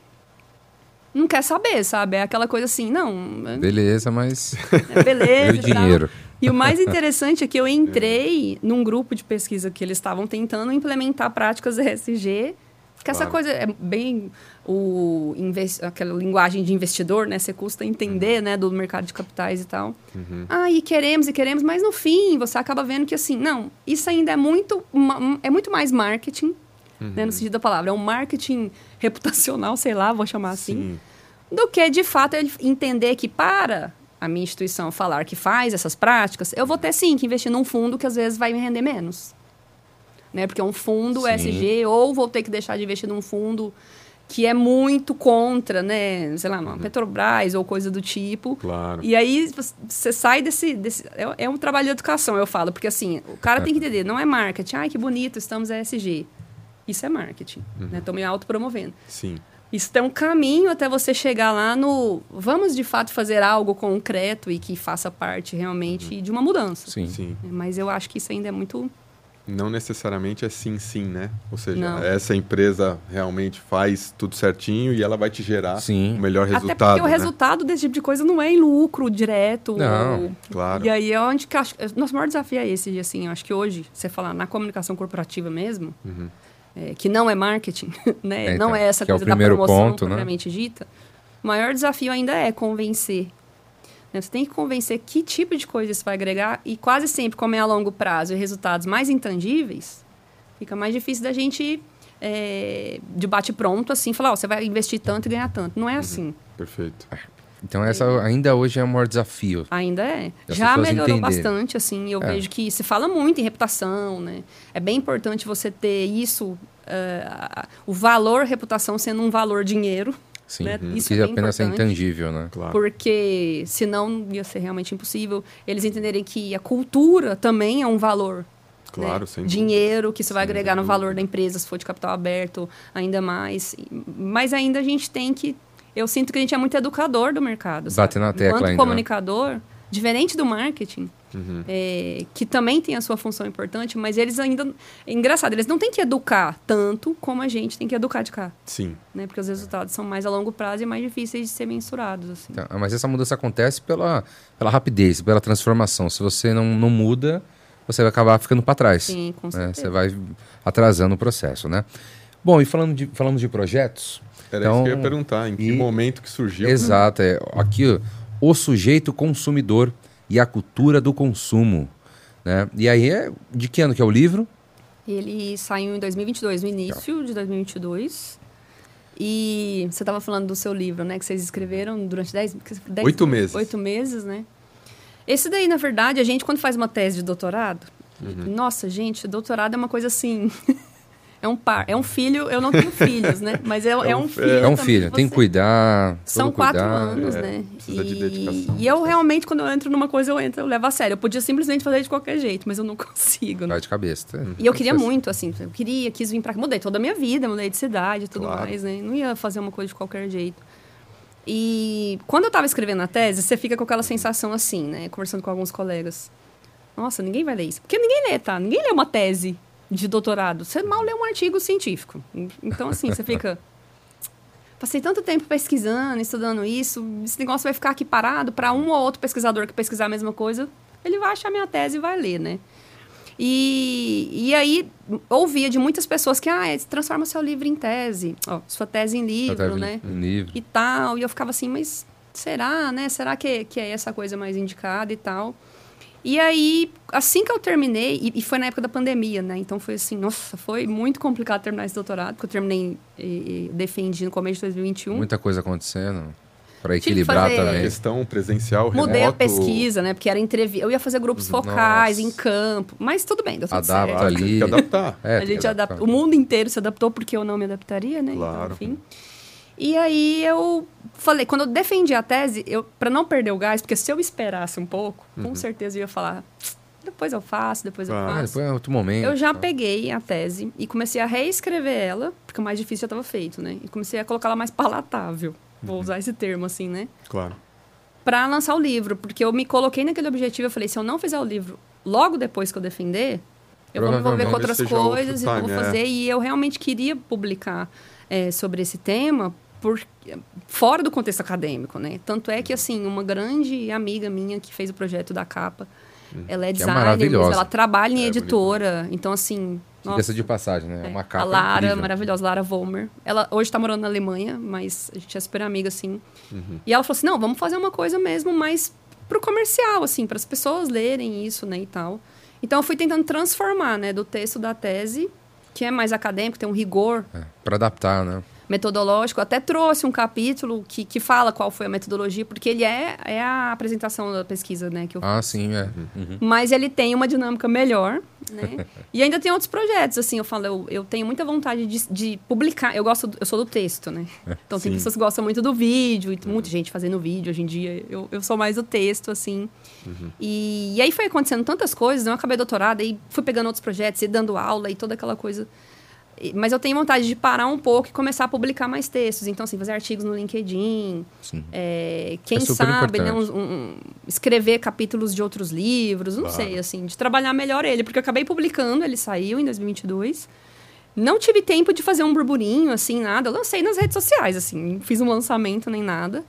não quer saber, sabe? É aquela coisa assim, não... Beleza, mas... É beleza. E o dinheiro. E o mais interessante é que eu entrei num grupo de pesquisa que eles estavam tentando implementar práticas E S G, que claro. Essa coisa é bem... O invest... Aquela linguagem de investidor, né? Você custa entender, uhum. né? Do mercado de capitais e tal. Uhum. Ah, e queremos, e queremos, mas no fim você acaba vendo que assim, não, isso ainda é muito, uma, é muito mais marketing, uhum. né? No sentido da palavra. É um marketing reputacional, sei lá, vou chamar assim. Sim. Do que, de fato, ele entender que para a minha instituição falar que faz essas práticas, eu vou ter sim que investir num fundo que às vezes vai me render menos. Né? Porque é um fundo sim. E S G, ou vou ter que deixar de investir num fundo que é muito contra, né? Sei lá, uma uhum. Petrobras ou coisa do tipo. Claro. E aí você sai desse... desse é, é um trabalho de educação, eu falo. Porque assim, o cara tem que entender, não é marketing. Ai, que bonito, estamos E S G. Isso é marketing. Uhum. Né? Estou me autopromovendo. Sim. Isso tem um caminho até você chegar lá no... Vamos, de fato, fazer algo concreto e que faça parte, realmente, uhum. de uma mudança. Sim. Sim. Mas eu acho que isso ainda é muito... Não necessariamente é sim, sim, né? Ou seja, não. Essa empresa realmente faz tudo certinho e ela vai te gerar sim. o melhor resultado. Até porque o né? resultado desse tipo de coisa não é em lucro direto. Não, ou... claro. E aí é onde que acho... Nosso maior desafio é esse, assim, eu acho que hoje, você falar na comunicação corporativa mesmo, uhum. é, que não é marketing, né? É, então, não é essa coisa é da promoção ponto, propriamente né? dita, o maior desafio ainda é convencer. Você tem que convencer que tipo de coisa isso vai agregar e quase sempre, como é a longo prazo e resultados mais intangíveis, fica mais difícil da gente, é, de bate-pronto, assim, falar, ó, você vai investir tanto e ganhar tanto. Não é assim. Uhum. Perfeito. Então, essa é. ainda hoje é o maior desafio. Ainda é. Já melhorou entenderem. Bastante, assim. Eu é. vejo que se fala muito em reputação, né? É bem importante você ter isso, uh, o valor reputação sendo um valor dinheiro. Sim, né? uhum. Isso que é apenas ser intangível, né? Claro. Porque senão ia ser realmente impossível eles entenderem que a cultura também é um valor. Claro, né? sem Dinheiro que você vai sem agregar dúvida. No valor da empresa, se for de capital aberto, ainda mais. Mas ainda a gente tem que... Eu sinto que a gente é muito educador do mercado. Bater na tecla Enquanto ainda. comunicador, né? Diferente do marketing, uhum. é, que também tem a sua função importante, mas eles ainda... É engraçado, eles não têm que educar tanto como a gente tem que educar de cá. Sim. Né? Porque os resultados são mais a longo prazo e mais difíceis de ser mensurados. Assim. Então, mas essa mudança acontece pela, pela rapidez, pela transformação. Se você não, não muda, você vai acabar ficando para trás. Sim, com certeza. Né? Você vai atrasando o processo, né? Bom, e falando de, falando de projetos... Era então, isso que eu ia perguntar, em que e, momento que surgiu? Exato, é, aqui ó, o sujeito consumidor e a cultura do consumo. Né? E aí, é, de que ano que é o livro? Ele saiu em dois mil e vinte e dois, no início de dois mil e vinte e dois. E você estava falando do seu livro, né? Que vocês escreveram durante dez... Oito meses. Oito meses, né? Esse daí, na verdade, a gente, quando faz uma tese de doutorado, uhum. nossa, gente, doutorado é uma coisa assim... É um par, é um filho, eu não tenho filhos, né? Mas é, é um filho. É um filho, tem que cuidar. São quatro cuidar, anos, é, né? Precisa e, de dedicação. E eu realmente, quando eu entro numa coisa, eu entro, eu levo a sério. Eu podia simplesmente fazer de qualquer jeito, mas eu não consigo, né? Vai de cabeça. Tá? E eu queria muito, assim, eu queria, quis vir pra cá. Mudei toda a minha vida, mudei de cidade e tudo Claro. mais, né? Não ia fazer uma coisa de qualquer jeito. E quando eu tava escrevendo a tese, você fica com aquela sensação assim, né? Conversando com alguns colegas. Nossa, ninguém vai ler isso. Porque ninguém lê, tá? Ninguém lê uma tese de doutorado. Você mal lê um artigo científico. Então, assim, você fica... Passei tanto tempo pesquisando, estudando isso, esse negócio vai ficar aqui parado para um ou outro pesquisador que pesquisar a mesma coisa, ele vai achar minha tese e vai ler, né? E, e aí, ouvia de muitas pessoas que, ah, transforma seu livro em tese, ó, sua tese em livro, tese né? Em livro. E tal, e eu ficava assim, mas será, né? Será que, que é essa coisa mais indicada e tal? E aí, assim que eu terminei, e, e foi na época da pandemia, né? Então foi assim, nossa, foi muito complicado terminar esse doutorado, porque eu terminei e, e defendi no começo de dois mil e vinte e um. Muita coisa acontecendo para Tive que equilibrar fazer- também. Questão presencial, remoto... Mudei a pesquisa, né? Porque era entrevista. Eu ia fazer grupos focais, Nossa. em campo. Mas tudo bem, deu tudo Adapta certo. ali. Tem que adaptar. É, A tem gente que adapta. adaptar. O mundo inteiro se adaptou porque eu não me adaptaria, né? Claro. Então, enfim. E aí eu falei, quando eu defendi a tese, eu para não perder o gás, porque se eu esperasse um pouco, com certeza eu ia falar, depois eu faço, depois eu Ah, Ah, faço. depois é outro momento. Eu já tá. peguei a tese e comecei a reescrever ela, porque o mais difícil já estava feito, né? E comecei a colocar ela mais palatável. Vou usar esse termo assim, né? Claro. Para lançar o livro, porque eu me coloquei naquele objetivo, eu falei, se eu não fizer o livro logo depois que eu defender, eu vou me envolver com outras Provavelmente seja coisas e outro vou time, fazer. é. E eu realmente queria publicar é, sobre esse tema por, fora do contexto acadêmico, né? Tanto é que, assim, uma grande amiga minha que fez o projeto da capa, ela é Que é designer, maravilhosa. mas ela trabalha em É, editora. Então, assim... Diga-se de passagem, né? É uma capa a Lara, incrível. maravilhosa, Lara Vollmer. Ela hoje está morando na Alemanha, mas a gente é super amiga, assim. Uhum. E ela falou assim, não, vamos fazer uma coisa mesmo mais pro comercial, assim, para as pessoas lerem isso, né, e tal. Então, eu fui tentando transformar, né, do texto da tese, que é mais acadêmico, tem um rigor É, para adaptar, né? metodológico. Até trouxe um capítulo que, que fala qual foi a metodologia, porque ele é, é a apresentação da pesquisa, né, que eu Ah, sim, é. Uhum. mas ele tem uma dinâmica melhor, né? E ainda tem outros projetos, assim, eu falo, eu, eu tenho muita vontade de, de publicar, eu gosto, eu sou do texto, né? Então tem Sim. pessoas que gostam muito do vídeo, e muita gente fazendo vídeo hoje em dia, eu, eu sou mais do texto, assim. E, e aí foi acontecendo tantas coisas, eu acabei doutorado, aí fui pegando outros projetos, e dando aula, e toda aquela coisa... E- Mas eu tenho vontade de parar um pouco e começar a publicar mais textos. Então, assim, fazer artigos no LinkedIn. Sim. É, quem É super sabe, né, importante. um- um- escrever capítulos de outros livros. Não Claro. sei, assim, de trabalhar melhor ele. Porque eu acabei publicando, ele saiu em dois mil e vinte e dois. Não tive tempo de fazer um burburinho, assim, nada. Eu lancei nas redes sociais, assim. Não fiz um lançamento nem nada.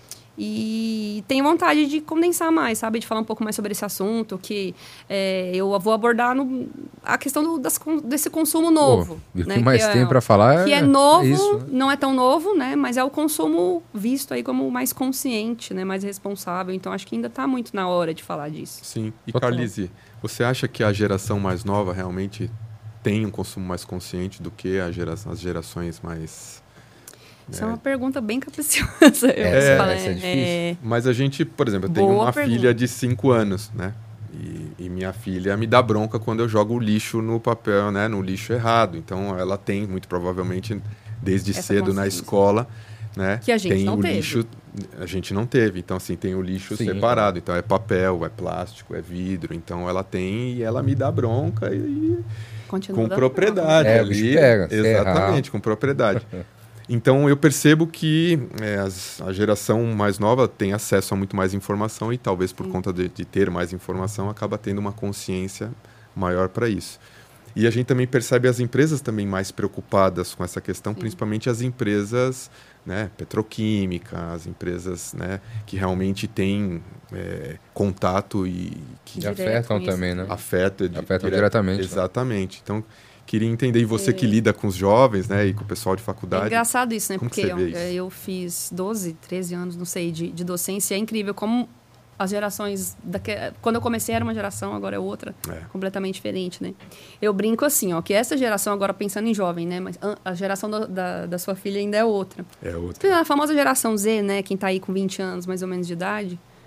E tenho vontade de condensar mais, sabe? De falar um pouco mais sobre esse assunto, que é, eu vou abordar no, a questão do, das, con- desse consumo novo. Pô, e o né? que mais é- tem para falar Que é, é novo, isso, né? não é tão novo, né? Mas é o consumo visto aí como mais consciente, né? Mais responsável. Então, acho que ainda está muito na hora de falar disso. Sim. E, Total. Carlise, você acha que a geração mais nova realmente tem um consumo mais consciente do que a gera- as gerações mais... Isso é uma pergunta bem capciosa. Eu É, falo, essa é difícil. Mas a gente, por exemplo, eu tenho Boa uma pergunta. filha de cinco anos, né? E, e minha filha me dá bronca quando eu jogo o lixo no papel, né? No lixo errado. Então, ela tem, muito provavelmente, desde Essa cedo na consciência. escola, né? Que a gente tem não o teve. lixo, a gente não teve. Então, assim, tem o lixo Sim. separado. Então, é papel, é plástico, é vidro. Então, ela tem e ela me dá bronca e Continua com dando propriedade É, o ali. bicho pega, se Exatamente, com propriedade. Então, eu percebo que é, as- a geração mais nova tem acesso a muito mais informação e talvez por conta de, de ter mais informação acaba tendo uma consciência maior para isso. E a gente também percebe as empresas também mais preocupadas com essa questão, principalmente as empresas, né, petroquímicas, as empresas, né, que realmente têm é, contato e que E Direto afetam com isso, também, né? afeta de- Afetam dire- diretamente, né? Exatamente. Então, queria entender, e você que lida com os jovens, né, e com o pessoal de É faculdade. engraçado isso, né? Como que Porque você vê eu, isso? eu fiz doze, treze anos, não sei, de, de docência. É incrível como as gerações... Daque... Quando eu comecei era uma geração, agora é outra. É. Completamente diferente, né? Eu brinco assim, ó, que essa geração, agora pensando em jovem, né? Mas a- a geração do- da, da sua filha ainda é outra. É outra. A famosa geração Z, né? Quem tá aí com vinte anos, mais ou menos, de idade.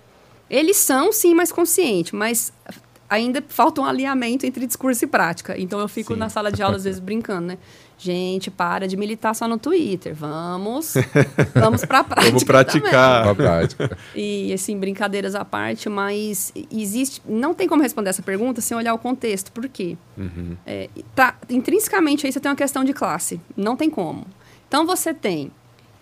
Eles são, sim, mais conscientes, mas ainda falta um alinhamento entre discurso e prática. Então, eu fico sim. na sala de aula, às vezes, brincando, né? Gente, para de militar só no Twitter. Vamos, vamos para a prática. Vamos praticar. Pra prática. E, assim, brincadeiras à parte, mas existe... Não tem como responder essa pergunta sem olhar o contexto. Por quê? Uhum. É, tá, intrinsecamente, aí você tem uma questão de classe. Não tem como. Então, você tem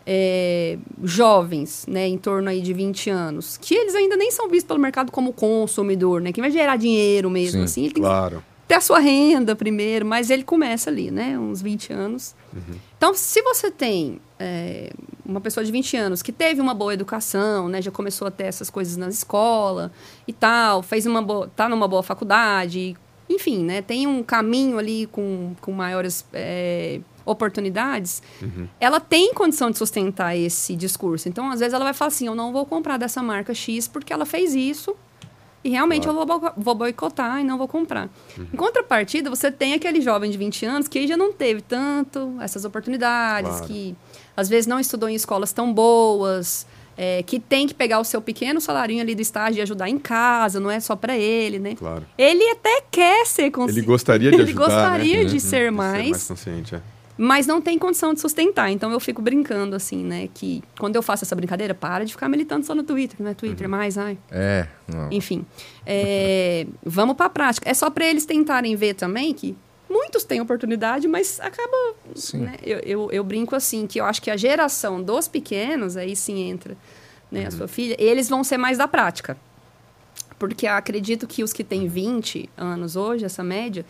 é, jovens, né, em torno aí de vinte anos, que eles ainda nem são vistos pelo mercado como consumidor, né? Que vai gerar dinheiro mesmo, Sim, assim. Ele tem claro. que ter a sua renda primeiro, mas ele começa ali, né? Uns vinte anos. Uhum. Então, se você tem é, uma pessoa de vinte anos que teve uma boa educação, né? Já começou a ter essas coisas na escola e tal, fez uma boa, tá numa boa faculdade, enfim, né? Tem um caminho ali com, com maiores é, oportunidades, uhum. ela tem condição de sustentar esse discurso. Então, às vezes, ela vai falar assim, eu não vou comprar dessa marca X porque ela fez isso. E realmente claro. eu vou, vou boicotar e não vou comprar. Uhum. Em contrapartida, você tem aquele jovem de vinte anos que já não teve tanto essas oportunidades, claro. que às vezes não estudou em escolas tão boas, é, que tem que pegar o seu pequeno salarinho ali do estágio e ajudar em casa, não é só para ele, né? Claro. Ele até quer ser consciente. Ele gostaria de ajudar, Ele gostaria né? de uhum. ser mais... De ser mais consciente, é. Mas não tem condição de sustentar. Então, eu fico brincando, assim, né? Que quando eu faço essa brincadeira, para de ficar militando só no Twitter, que não é Twitter uhum. mais, ai. É. Não. Enfim. É, vamos para a prática. É só para eles tentarem ver também que muitos têm oportunidade, mas acaba... Né, eu, eu, eu brinco assim, que eu acho que a geração dos pequenos, aí sim entra, né, uhum. a sua filha, eles vão ser mais da prática. Porque eu acredito que os que têm vinte anos hoje, essa média...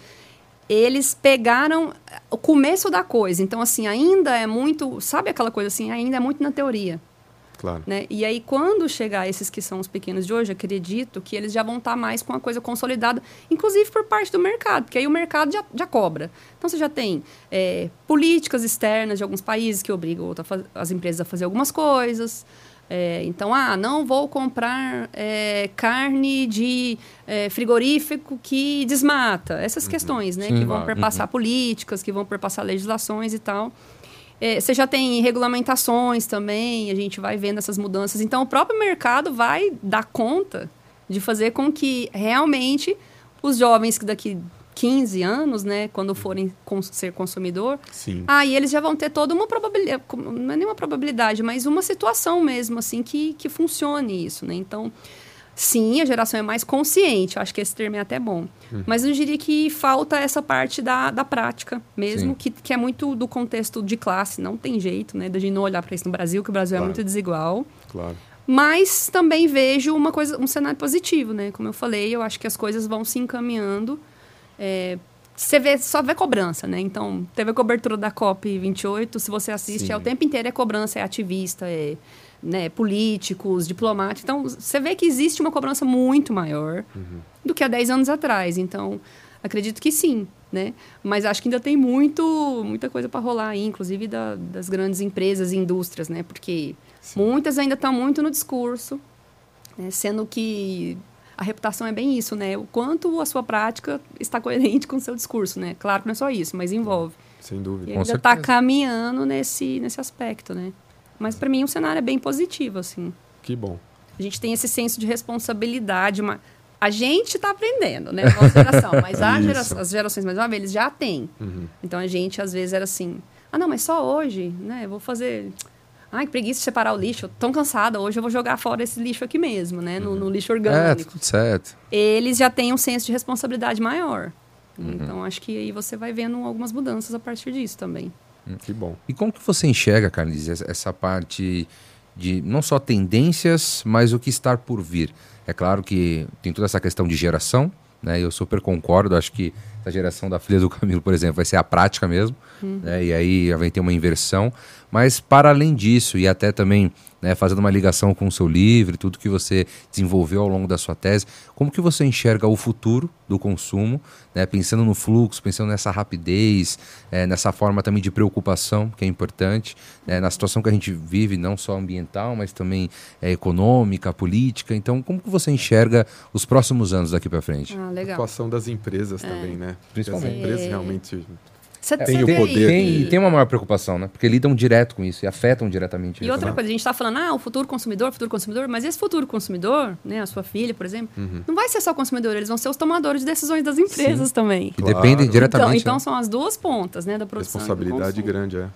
eles pegaram o começo da coisa. Então, assim, ainda é muito... Sabe aquela coisa assim? Ainda é muito na teoria. Claro. Né? E aí, quando chegar esses que são os pequenos de hoje, acredito que eles já vão estar mais com a coisa consolidada, inclusive por parte do mercado, porque aí o mercado já, já cobra. Então, você já tem é, políticas externas de alguns países que obrigam as empresas a fazer algumas coisas... É, então, ah, não vou comprar é, carne de é, frigorífico que desmata. Essas uhum. questões, né? Sim, que vão claro. perpassar uhum. políticas, que vão perpassar legislações e tal. É, você já tem regulamentações também, a gente vai vendo essas mudanças. Então, o próprio mercado vai dar conta de fazer com que, realmente, os jovens que daqui... quinze anos, né, quando forem cons- ser consumidor, Sim. aí eles já vão ter toda uma probabilidade, não é nenhuma probabilidade, mas uma situação mesmo, assim, que, que funcione isso, né? Então, sim, a geração é mais consciente, acho que esse termo é até bom, uhum. mas eu diria que falta essa parte da, da prática mesmo, que, que é muito do contexto de classe, não tem jeito, né, da gente não olhar para isso no Brasil, que o Brasil claro. é muito desigual. Claro. Mas também vejo uma coisa, um cenário positivo, né? Como eu falei, eu acho que as coisas vão se encaminhando. É, você vê, só vê cobrança, né? Então, teve a cobertura da COP vinte e oito, se você assiste, Sim. é o tempo inteiro é cobrança, é ativista, é né, políticos, diplomáticos. Então, você vê que existe uma cobrança muito maior uhum. do que há dez anos atrás. Então, acredito que sim, né? Mas acho que ainda tem muito, muita coisa para rolar aí, inclusive da, das grandes empresas e indústrias, né? Porque sim. muitas ainda estão muito no discurso, né? Sendo que... A reputação é bem isso, né? O quanto a sua prática está coerente com o seu discurso, né? Claro que não é só isso, mas envolve. Sem dúvida. E ainda está caminhando nesse, nesse aspecto, né? Mas, para mim, o cenário é bem positivo, assim. Que bom. A gente tem esse senso de responsabilidade. Uma... A gente está aprendendo, né? Nossa geração. Mas a gera... as gerações mais novas, eles já têm. Uhum. Então, a gente, às vezes, era assim... Ah, não, mas só hoje, né? Eu vou fazer... Ai, que preguiça de separar o lixo. Eu tô tão cansada. Hoje eu vou jogar fora esse lixo aqui mesmo, né? No, no lixo orgânico. É, tudo certo. Eles já têm um senso de responsabilidade maior. Uhum. Então, acho que aí você vai vendo algumas mudanças a partir disso também. Que bom. E como que você enxerga, Carlis, essa parte de não só tendências, mas o que está por vir? É claro que tem toda essa questão de geração, né? Eu super concordo. Acho que a geração da filha do Camilo, por exemplo, vai ser a prática mesmo. Uhum. Né? E aí vai ter uma inversão. Mas, para além disso, e até também né, fazendo uma ligação com o seu livro, tudo que você desenvolveu ao longo da sua tese, como que você enxerga o futuro do consumo, né, pensando no fluxo, pensando nessa rapidez, é, nessa forma também de preocupação, que é importante, né, na situação que a gente vive, não só ambiental, mas também é, econômica, política. Então, como que você enxerga os próximos anos daqui para frente? Ah, legal. A atuação das empresas é. também, né? Principalmente. As empresas realmente... Você Tem o vê poder. Tem, aí. e tem uma maior preocupação, né? Porque lidam direto com isso e afetam diretamente E isso. outra né? coisa, a gente está falando, ah, o futuro consumidor, futuro consumidor, mas esse futuro consumidor, né, a sua filha, por exemplo, Uhum. não vai ser só consumidor, eles vão ser os tomadores de decisões das empresas Sim. também. Que Claro. dependem Então, diretamente. então né? são as duas pontas, né, da produção. e do Responsabilidade consumo. grande, é.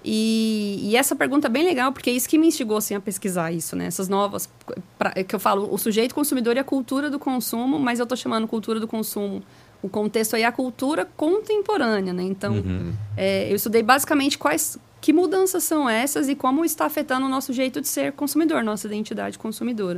E, e essa pergunta é bem legal, porque é isso que me instigou assim, a pesquisar isso, né? Essas novas. Pra, que eu falo, o sujeito consumidor e a cultura do consumo, mas eu estou chamando cultura do consumo. O contexto aí é a cultura contemporânea, né? Então, Uhum. é, eu estudei basicamente quais. Que mudanças são essas e como está afetando o nosso jeito de ser consumidor, nossa identidade consumidora.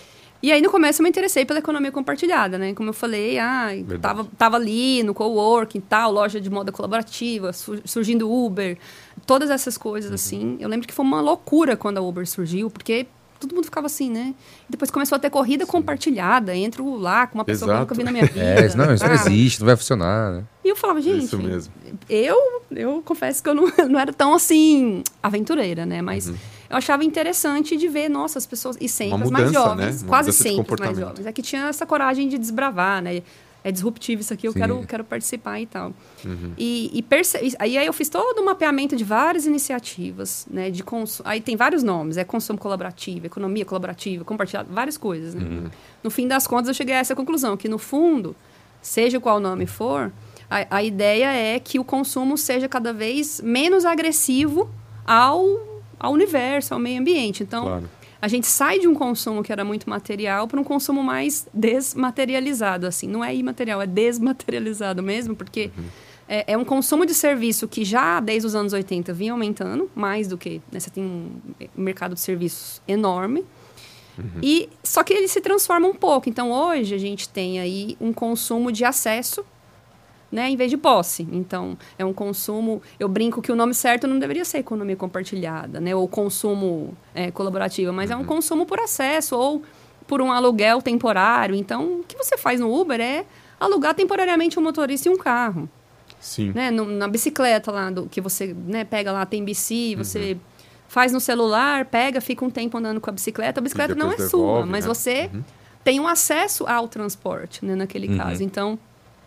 E aí, no começo, eu me interessei pela economia compartilhada, né? Como eu falei, ah, tava, tava ali no coworking e tal, loja de moda colaborativa, su- surgindo Uber, todas essas coisas, Uhum. assim. Eu lembro que foi uma loucura quando a Uber surgiu, porque todo mundo ficava assim, né? E depois começou a ter corrida compartilhada, entro lá com uma pessoa que eu nunca vi na minha vida. É, isso não, isso não sabe? existe, não vai funcionar, né? E eu falava, gente, Isso mesmo. eu, eu confesso que eu não, não era tão, assim, aventureira, né? Mas Uhum. eu achava interessante de ver, nossa, as pessoas... E sempre Uma as mais mudança, jovens, né? Uma quase mudança de sempre as mais comportamento. jovens. É que tinha essa coragem de desbravar, né? É disruptivo isso aqui, eu Sim. quero, quero participar e tal. Uhum. E, e perce... aí, aí eu fiz todo um mapeamento de várias iniciativas, né? De cons... Aí tem vários nomes, é consumo colaborativo, economia colaborativa, compartilhado, várias coisas, né? Uhum. No fim das contas, eu cheguei a essa conclusão, que no fundo, seja qual nome for, a, a ideia é que o consumo seja cada vez menos agressivo ao, ao universo, ao meio ambiente. Então, Claro. a gente sai de um consumo que era muito material para um consumo mais desmaterializado, assim. Não é imaterial, é desmaterializado mesmo, porque Uhum. é, é um consumo de serviço que já desde os anos oitenta vinha aumentando, mais do que... Né, você tem um mercado de serviços enorme. Uhum. E, só que ele se transforma um pouco. Então, hoje, a gente tem aí um consumo de acesso, né, em vez de posse. Então, é um consumo... Eu brinco que o nome certo não deveria ser economia compartilhada, né, ou consumo é, colaborativo, mas Uhum. é um consumo por acesso ou por um aluguel temporário. Então, o que você faz no Uber é alugar temporariamente um motorista e um carro. Sim. Né? No, na bicicleta lá, do, que você, né, pega lá, tem bici, Uhum. você faz no celular, pega, fica um tempo andando com a bicicleta. A bicicleta não é depois sua, devolve, mas né? você Uhum. tem um acesso ao transporte, né, naquele Uhum. caso. Então,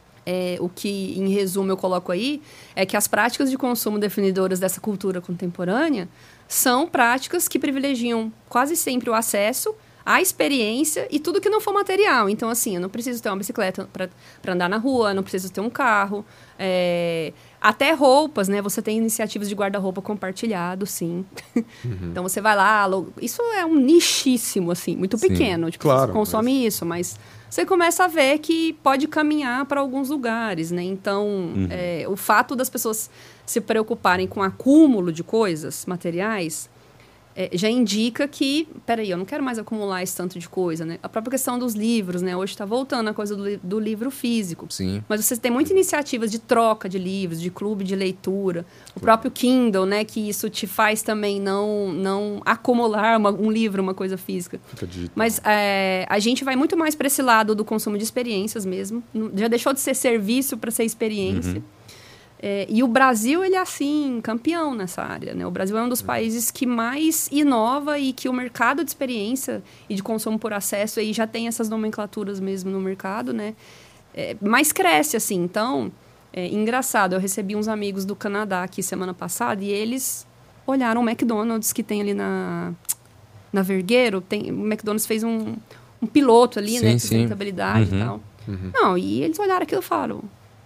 é, o que, em resumo, eu coloco aí é que as práticas de consumo definidoras dessa cultura contemporânea são práticas que privilegiam quase sempre o acesso, a experiência e tudo que não for material. Então, assim, eu não preciso ter uma bicicleta para andar na rua, não preciso ter um carro. É, até roupas, né? Você tem iniciativas de guarda-roupa compartilhado, sim. Uhum. Então, você vai lá... alu- Isso é um nichíssimo, assim, muito Sim, pequeno. Tipo, claro, você consome isso, mas você começa a ver que pode caminhar para alguns lugares, né? Então, é, o fato das pessoas se preocuparem com acúmulo de coisas materiais... É, já indica que, peraí, eu não quero mais acumular esse tanto de coisa, né? A própria questão dos livros, né? Hoje está voltando a coisa do, li- do livro físico. Sim. Mas você tem muitas iniciativas de troca de livros, de clube de leitura. O próprio Kindle, né? Que isso te faz também não, não acumular uma- um livro, uma coisa física. Fica digital. Mas é, a gente vai muito mais para esse lado do consumo de experiências mesmo. Não- Já deixou de ser serviço para ser experiência. É, e o Brasil, ele é, assim, campeão nessa área, né? O Brasil é um dos países que mais inova e que o mercado de experiência e de consumo por acesso aí já tem essas nomenclaturas mesmo no mercado, né? É, mas cresce, assim. Então, é engraçado, eu recebi uns amigos do Canadá aqui semana passada e eles olharam o McDonald's que tem ali na, na Vergueiro. Tem, o McDonald's fez um, um piloto ali, Sim, né? De sim. sustentabilidade Uhum. e tal. Uhum. Não, e eles olharam aquilo e falaram...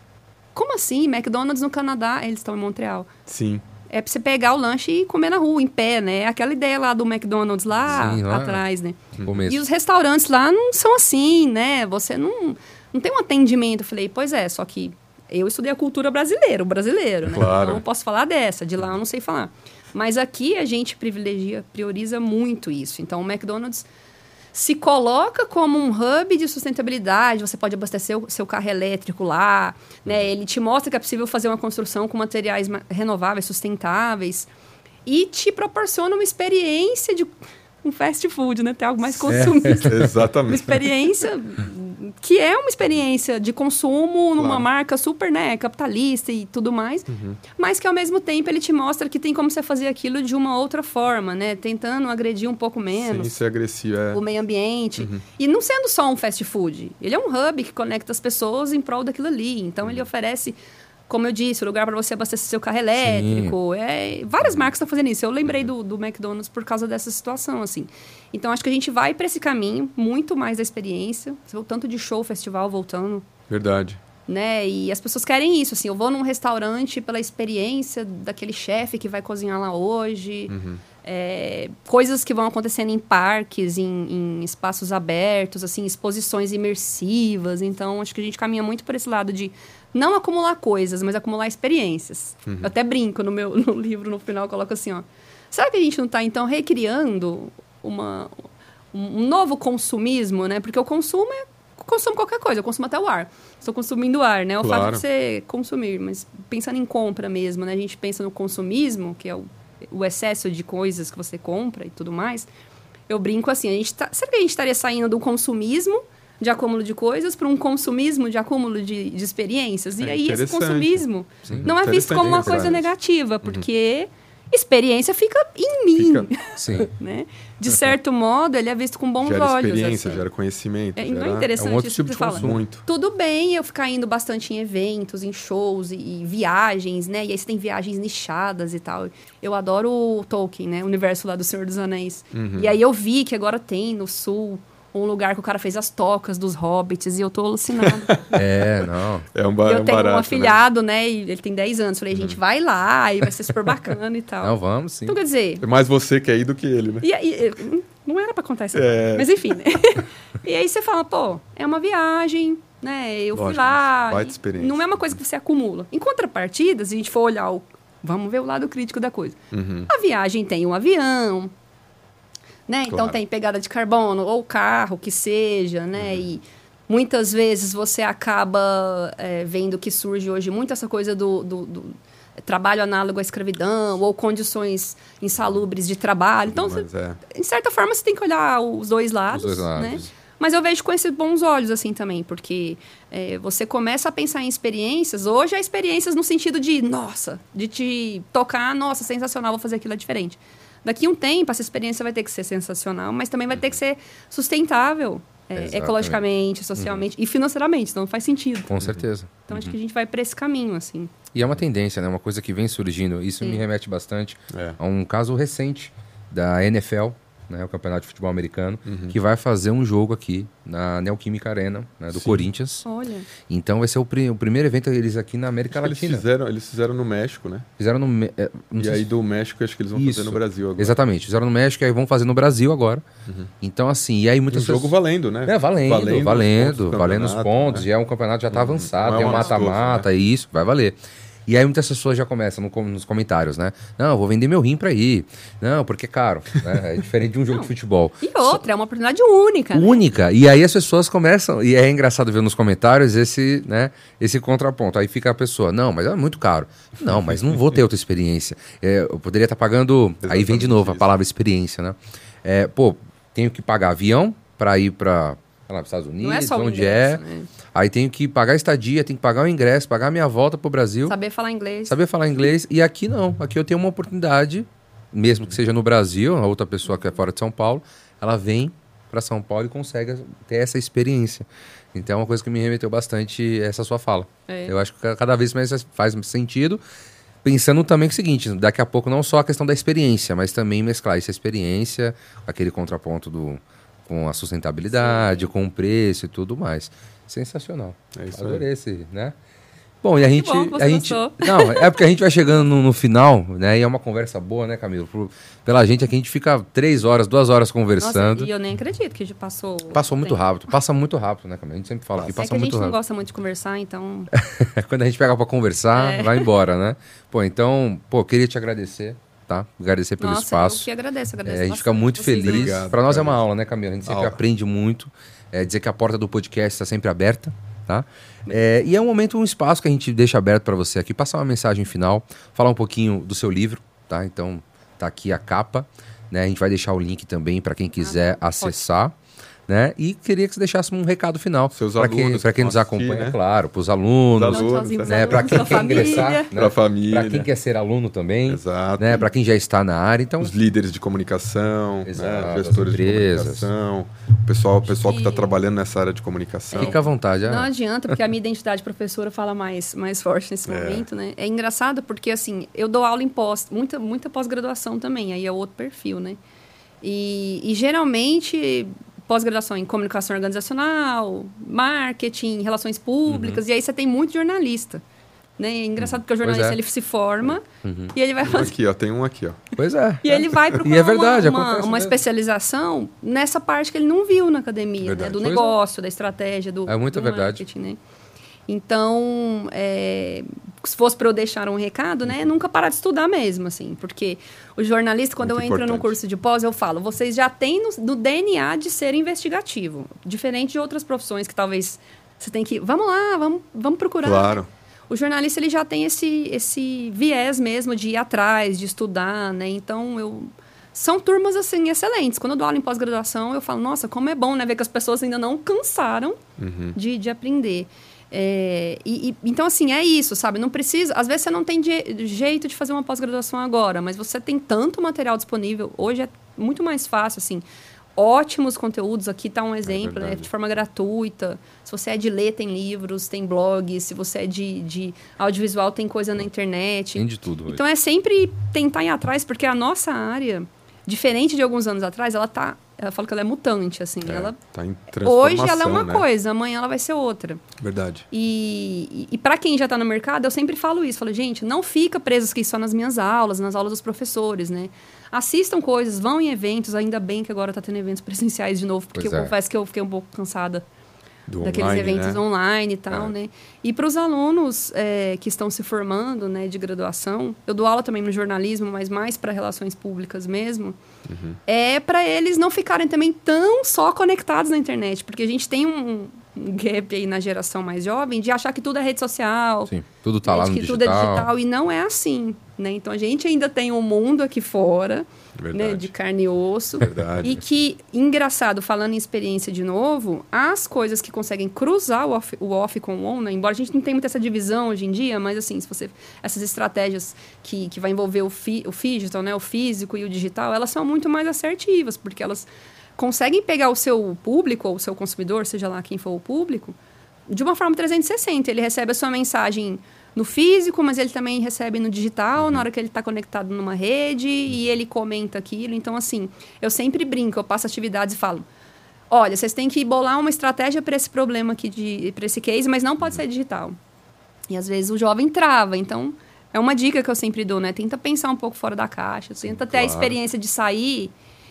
Como assim? McDonald's no Canadá, eles estão em Montreal. Sim. É pra você pegar o lanche e comer na rua, em pé, né? Aquela ideia lá do McDonald's lá, Sim, lá atrás, né? Começo. E os restaurantes lá não são assim, né? Você não, não tem um atendimento. Eu falei, pois é, só que eu estudei a cultura brasileira, o brasileiro, né? Claro. Então eu posso falar dessa, de lá eu não sei falar. Mas aqui a gente privilegia, prioriza muito isso. Então o McDonald's se coloca como um hub de sustentabilidade, você pode abastecer o seu carro elétrico lá, né? Ele te mostra que é possível fazer uma construção com materiais ma- renováveis, sustentáveis, e te proporciona uma experiência de um fast food, né? Ter algo mais consumista. Uma Exatamente. experiência que é uma experiência de consumo numa Claro. marca super, né, capitalista e tudo mais, mas que ao mesmo tempo ele te mostra que tem como você fazer aquilo de uma outra forma, né? Tentando agredir um pouco menos Sem ser agressivo. É. o meio ambiente. E não sendo só um fast food. Ele é um hub que conecta as pessoas em prol daquilo ali. Então, ele oferece como eu disse, o lugar para você abastecer seu carro elétrico. É, várias marcas estão fazendo isso. Eu lembrei do, do McDonald's por causa dessa situação, assim. Então, acho que a gente vai para esse caminho, muito mais da experiência. Você vê o tanto de show, festival voltando. Verdade. Né? E as pessoas querem isso, assim. Eu vou num restaurante pela experiência daquele chefe que vai cozinhar lá hoje. Uhum. É, coisas que vão acontecendo em parques, em, em espaços abertos, assim, exposições imersivas. Então, acho que a gente caminha muito por esse lado de não acumular coisas, mas acumular experiências. Uhum. Eu até brinco no meu no livro, no final, eu coloco assim, ó. Será que a gente não está, então, recriando uma, um novo consumismo, né? Porque o consumo é... Eu consumo qualquer coisa, eu consumo até o ar. Estou consumindo ar, né? O claro. fato de você consumir, mas pensando em compra mesmo, né? A gente pensa no consumismo, que é o, o excesso de coisas que você compra e tudo mais. Eu brinco assim, a gente tá, será que a gente estaria saindo do consumismo de acúmulo de coisas para um consumismo de acúmulo de, de experiências? E é aí esse consumismo Sim. não é visto como uma coisa negativa, porque... Uhum. Experiência fica em mim, fica... Sim. né? De certo modo, ele é visto com bons gera olhos. Experiência, assim. Gera conhecimento. É, gera... não é interessante é um outro isso tipo que de você consumo. fala. Muito. Tudo bem eu ficar indo bastante em eventos, em shows e, e viagens, né? E aí você tem viagens nichadas e tal. Eu adoro o Tolkien, né? O universo lá do Senhor dos Anéis. Uhum. E aí eu vi que agora tem no Sul um lugar que o cara fez as tocas dos hobbits e eu tô alucinada. É, não. É um, bar, eu um tenho barato, um afilhado, né? né? E ele tem dez anos. Falei, uhum. gente, vai lá e vai ser super bacana e tal. Não, vamos sim. Então, quer dizer... É mais você que é ir do que ele, né? E aí, não era pra contar isso. É... Mas enfim, né? E aí você fala, pô, é uma viagem, né? Eu Lógico, fui lá. baita experiência. Não é uma coisa que você acumula. Em contrapartida, se a gente for olhar o... Vamos ver o lado crítico da coisa. Uhum. A viagem tem um avião... Né? Claro. Então tem pegada de carbono, ou carro, que seja, né? Uhum. E muitas vezes você acaba é, vendo que surge hoje muito essa coisa do, do, do trabalho análogo à escravidão, ou condições insalubres de trabalho. Então, você, é. em certa forma, você tem que olhar os dois lados, os dois lados. Né? Mas eu vejo com esses bons olhos, assim, também, porque é, você começa a pensar em experiências, hoje há experiências no sentido de, nossa, de te tocar, nossa, sensacional, vou fazer aquilo, é diferente. Daqui a um tempo, essa experiência vai ter que ser sensacional, mas também vai ter que ser sustentável, é, ecologicamente, socialmente uhum. e financeiramente, senão não faz sentido. Com certeza. Então, uhum. acho que a gente vai para esse caminho, assim. E é uma tendência, né? Uma coisa que vem surgindo. Isso Sim. me remete bastante é. a um caso recente da N F L, né, o Campeonato de Futebol Americano, uhum. que vai fazer um jogo aqui na Neoquímica Arena, né, do Sim. Corinthians. Olha. Então vai ser o, pri- o primeiro evento deles aqui na América acho Latina. Eles fizeram, eles fizeram no México, né? Fizeram no é, E aí do México acho que eles vão Isso. fazer no Brasil agora. Exatamente, fizeram no México e aí vão fazer no Brasil agora. Uhum. Então assim, e aí muitas um jogo pessoas... valendo, né? É, valendo, valendo, valendo, valendo os pontos. Né? E é um campeonato já está uhum. avançado, é tem um mata-mata, mata-mata, né? Isso, vai valer. E aí muitas pessoas já começam no, nos comentários, né? Não, eu vou vender meu rim pra ir. Não, porque é caro. Né? É diferente de um jogo Não. de futebol. E outra, Só... é uma oportunidade única. Né? Única. E aí as pessoas começam... E é engraçado ver nos comentários esse, né, esse contraponto. Aí fica a pessoa, não, mas é muito caro. Não, mas não vou ter outra experiência. É, eu poderia estar pagando... Exatamente aí vem de novo isso. a palavra experiência, né? É, pô, tenho que pagar avião pra ir pra... lá nos Estados Unidos, não é só o onde ingresso, é. Né? Aí tenho que pagar a estadia, tenho que pagar o ingresso, pagar a minha volta pro Brasil. Saber falar inglês. Saber falar inglês. E aqui não. Aqui eu tenho uma oportunidade, mesmo que seja no Brasil, a outra pessoa que é fora de São Paulo, ela vem para São Paulo e consegue ter essa experiência. Então é uma coisa que me remeteu bastante essa sua fala. É. Eu acho que cada vez mais faz sentido. Pensando também o seguinte, daqui a pouco não só a questão da experiência, mas também mesclar essa experiência, aquele contraponto do... com a sustentabilidade, Sim. com o preço e tudo mais. Sensacional. É isso Adorei aí. esse, né? Bom, e a gente... bom que você a gente gostou. Não, é porque a gente vai chegando no, no final, né? E é uma conversa boa, né, Camilo? Por, pela gente aqui, a gente fica três horas, duas horas conversando. Nossa, e eu nem acredito que já passou... Passou muito tempo. rápido. Passa muito rápido, né, Camilo? A gente sempre fala que passa é que muito rápido. a gente não gosta muito de conversar, então... Quando a gente pega pra conversar, é. vai embora, né? Pô, então, pô, queria te agradecer. Tá? Agradecer pelo Nossa, espaço. Eu que agradeço, agradeço é, a gente fica muito feliz. Obrigado, Para nós cara. é uma aula, né, Camila? A gente sempre aula. aprende muito. É, dizer que a porta do podcast está sempre aberta, tá? É, e é um momento, um espaço que a gente deixa aberto para você aqui, passar uma mensagem final, falar um pouquinho do seu livro, tá? Então, tá aqui a capa, né? A gente vai deixar o link também para quem quiser ah, acessar. né? E queria que você deixasse um recado final para quem, pra quem nos acompanha, assistir, né? claro, para os alunos, alunos, né? Para quem quer ingressar, né? Para a família, para quem quer ser aluno também, exato, né? Para quem já está na área, então os líderes de comunicação, exato, né? Gestores de empresas. comunicação, o pessoal, o pessoal que está trabalhando nessa área de comunicação. Fica à vontade. Não ah. adianta, porque a minha identidade professora fala mais, mais forte nesse É. momento, né? É engraçado porque, assim, eu dou aula em pós, muita, muita pós-graduação também, aí é outro perfil, né? E, e geralmente, pós-graduação em comunicação organizacional, marketing, relações públicas, uhum. e aí você tem muito jornalista. Né? É engraçado porque o jornalista é. ele se forma uhum. e ele vai Um fazer... aqui, ó, tem um aqui, ó. Pois é. E ele vai procurar e é verdade, uma, uma, uma especialização nessa parte que ele não viu na academia, né? Do pois negócio, é. da estratégia, do, é muita do verdade. marketing, né? Então, é, se fosse para eu deixar um recado, né? Nunca parar de estudar mesmo, assim. Porque o jornalista, quando Muito eu entro importante. num curso de pós, eu falo, vocês já têm no, no D N A de ser investigativo. Diferente de outras profissões que talvez você tem que... Vamos lá, vamos, vamos procurar. Claro. O jornalista, ele já tem esse, esse viés mesmo de ir atrás, de estudar, né? Então, eu... São turmas, assim, excelentes. Quando eu dou aula em pós-graduação, eu falo, nossa, como é bom, né? Ver que as pessoas ainda não cansaram uhum. de, de aprender. É, e, e, então, assim, é isso, sabe? Não precisa... Às vezes, você não tem de, jeito de fazer uma pós-graduação agora, mas você tem tanto material disponível. Hoje é muito mais fácil, assim... Ótimos conteúdos, aqui está um exemplo, é né, de forma gratuita. Se você é de ler, tem livros, tem blogs. Se você é de, de audiovisual, tem coisa na internet. Tem de tudo. Hoje. Então, é sempre tentar ir atrás, porque a nossa área, diferente de alguns anos atrás, ela tá... Ela fala que ela é mutante, assim. É, ela, tá em transformação, hoje ela é uma né? coisa, amanhã ela vai ser outra. Verdade. E, e, e para quem já está no mercado, eu sempre falo isso. Falo, gente, não fica preso aqui só nas minhas aulas, nas aulas dos professores, né? Assistam coisas, vão em eventos. Ainda bem que agora está tendo eventos presenciais de novo, porque Pois eu é. confesso que eu fiquei um pouco cansada Do daqueles online, eventos né? online e tal, É. né? E para os alunos é, que estão se formando, né, de graduação, eu dou aula também no jornalismo, mas mais para relações públicas mesmo, Uhum. é para eles não ficarem também tão só conectados na internet, porque a gente tem um, um gap aí na geração mais jovem de achar que tudo é rede social, Sim, tudo tá né, lá de no que digital. tudo é digital, e não é assim, né? Então a gente ainda tem um mundo aqui fora, Verdade. né, de carne e osso. Verdade. E que, engraçado, falando em experiência de novo, as coisas que conseguem cruzar o off, o off com o on, né, embora a gente não tenha muito essa divisão hoje em dia, mas assim, se você essas estratégias que, que vai envolver o, fi, o digital, né, o físico e o digital, elas são muito mais assertivas, porque elas conseguem pegar o seu público, ou o seu consumidor, seja lá quem for o público, de uma forma trezentos e sessenta. Ele recebe a sua mensagem no físico, mas ele também recebe no digital, uhum. na hora que ele está conectado numa rede, e ele comenta aquilo. Então, assim, eu sempre brinco, eu passo atividades e falo, olha, vocês têm que bolar uma estratégia para esse problema aqui, para esse case, mas não pode ser digital. E, às vezes, o jovem trava. Então, é uma dica que eu sempre dou, né? Tenta pensar um pouco fora da caixa, tenta ter claro. a experiência de sair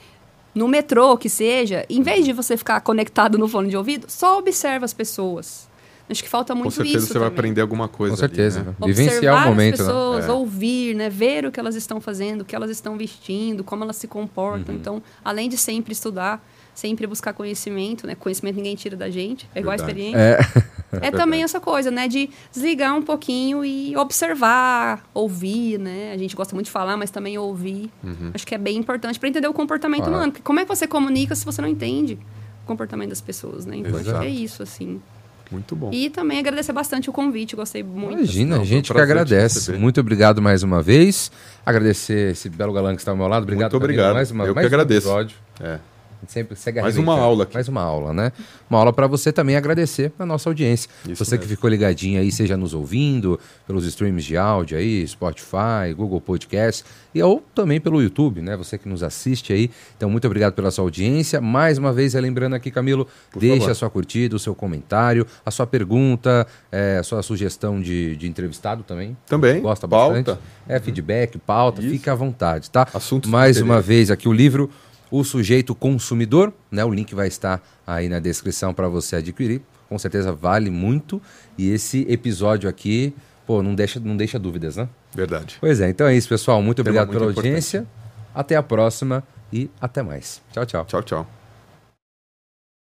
no metrô, que seja, em vez de você ficar conectado no fone de ouvido, só observa as pessoas. Acho que falta muito isso. Com certeza isso você vai também. aprender alguma coisa. Com certeza. Ali, né? Vivenciar Observar o momento, as pessoas, né? É. ouvir, né? Ver o que elas estão fazendo, o que elas estão vestindo, como elas se comportam. Uhum. Então, além de sempre estudar, sempre buscar conhecimento, né? Conhecimento ninguém tira da gente, é igual a Verdade. experiência. É. É também essa coisa, né? De desligar um pouquinho e observar, ouvir, né? A gente gosta muito de falar, mas também ouvir. Uhum. Acho que é bem importante para entender o comportamento Claro. humano. Porque como é que você comunica se você não entende o comportamento das pessoas, né? Então, acho Exato. que é isso, assim. Muito bom. E também agradecer bastante o convite, gostei muito. Imagina, Não, a gente foi um que prazer te agradece. receber. Muito obrigado mais uma vez. Agradecer esse belo galã que está ao meu lado. Obrigado, Muito Camilo, obrigado. mais uma Eu que mais um agradeço. episódio. É. A gente sempre segue Mais uma arrebentando. aula aqui. Mais uma aula, né? Uma aula para você também agradecer a nossa audiência. Isso você que mesmo. ficou ligadinho aí, seja nos ouvindo, pelos streams de áudio aí, Spotify, Google Podcast, e ou também pelo YouTube, né? Você que nos assiste aí. Então, muito obrigado pela sua audiência. Mais uma vez, lembrando aqui, Camilo, Por deixe favor. a sua curtida, o seu comentário, a sua pergunta, é, a sua sugestão de, de entrevistado também. Também, Gosta pauta. bastante. É, feedback, pauta, Isso. fica à vontade, tá? Assuntos de Mais interesse. uma vez aqui o livro O Sujeito Consumidor, né? O link vai estar aí na descrição para você adquirir. Com certeza vale muito. E esse episódio aqui, pô, não deixa, não deixa dúvidas, né? Verdade. Pois é, então é isso, pessoal. Muito Tema obrigado muito pela importante. audiência. Até a próxima e até mais. Tchau, tchau. Tchau, tchau.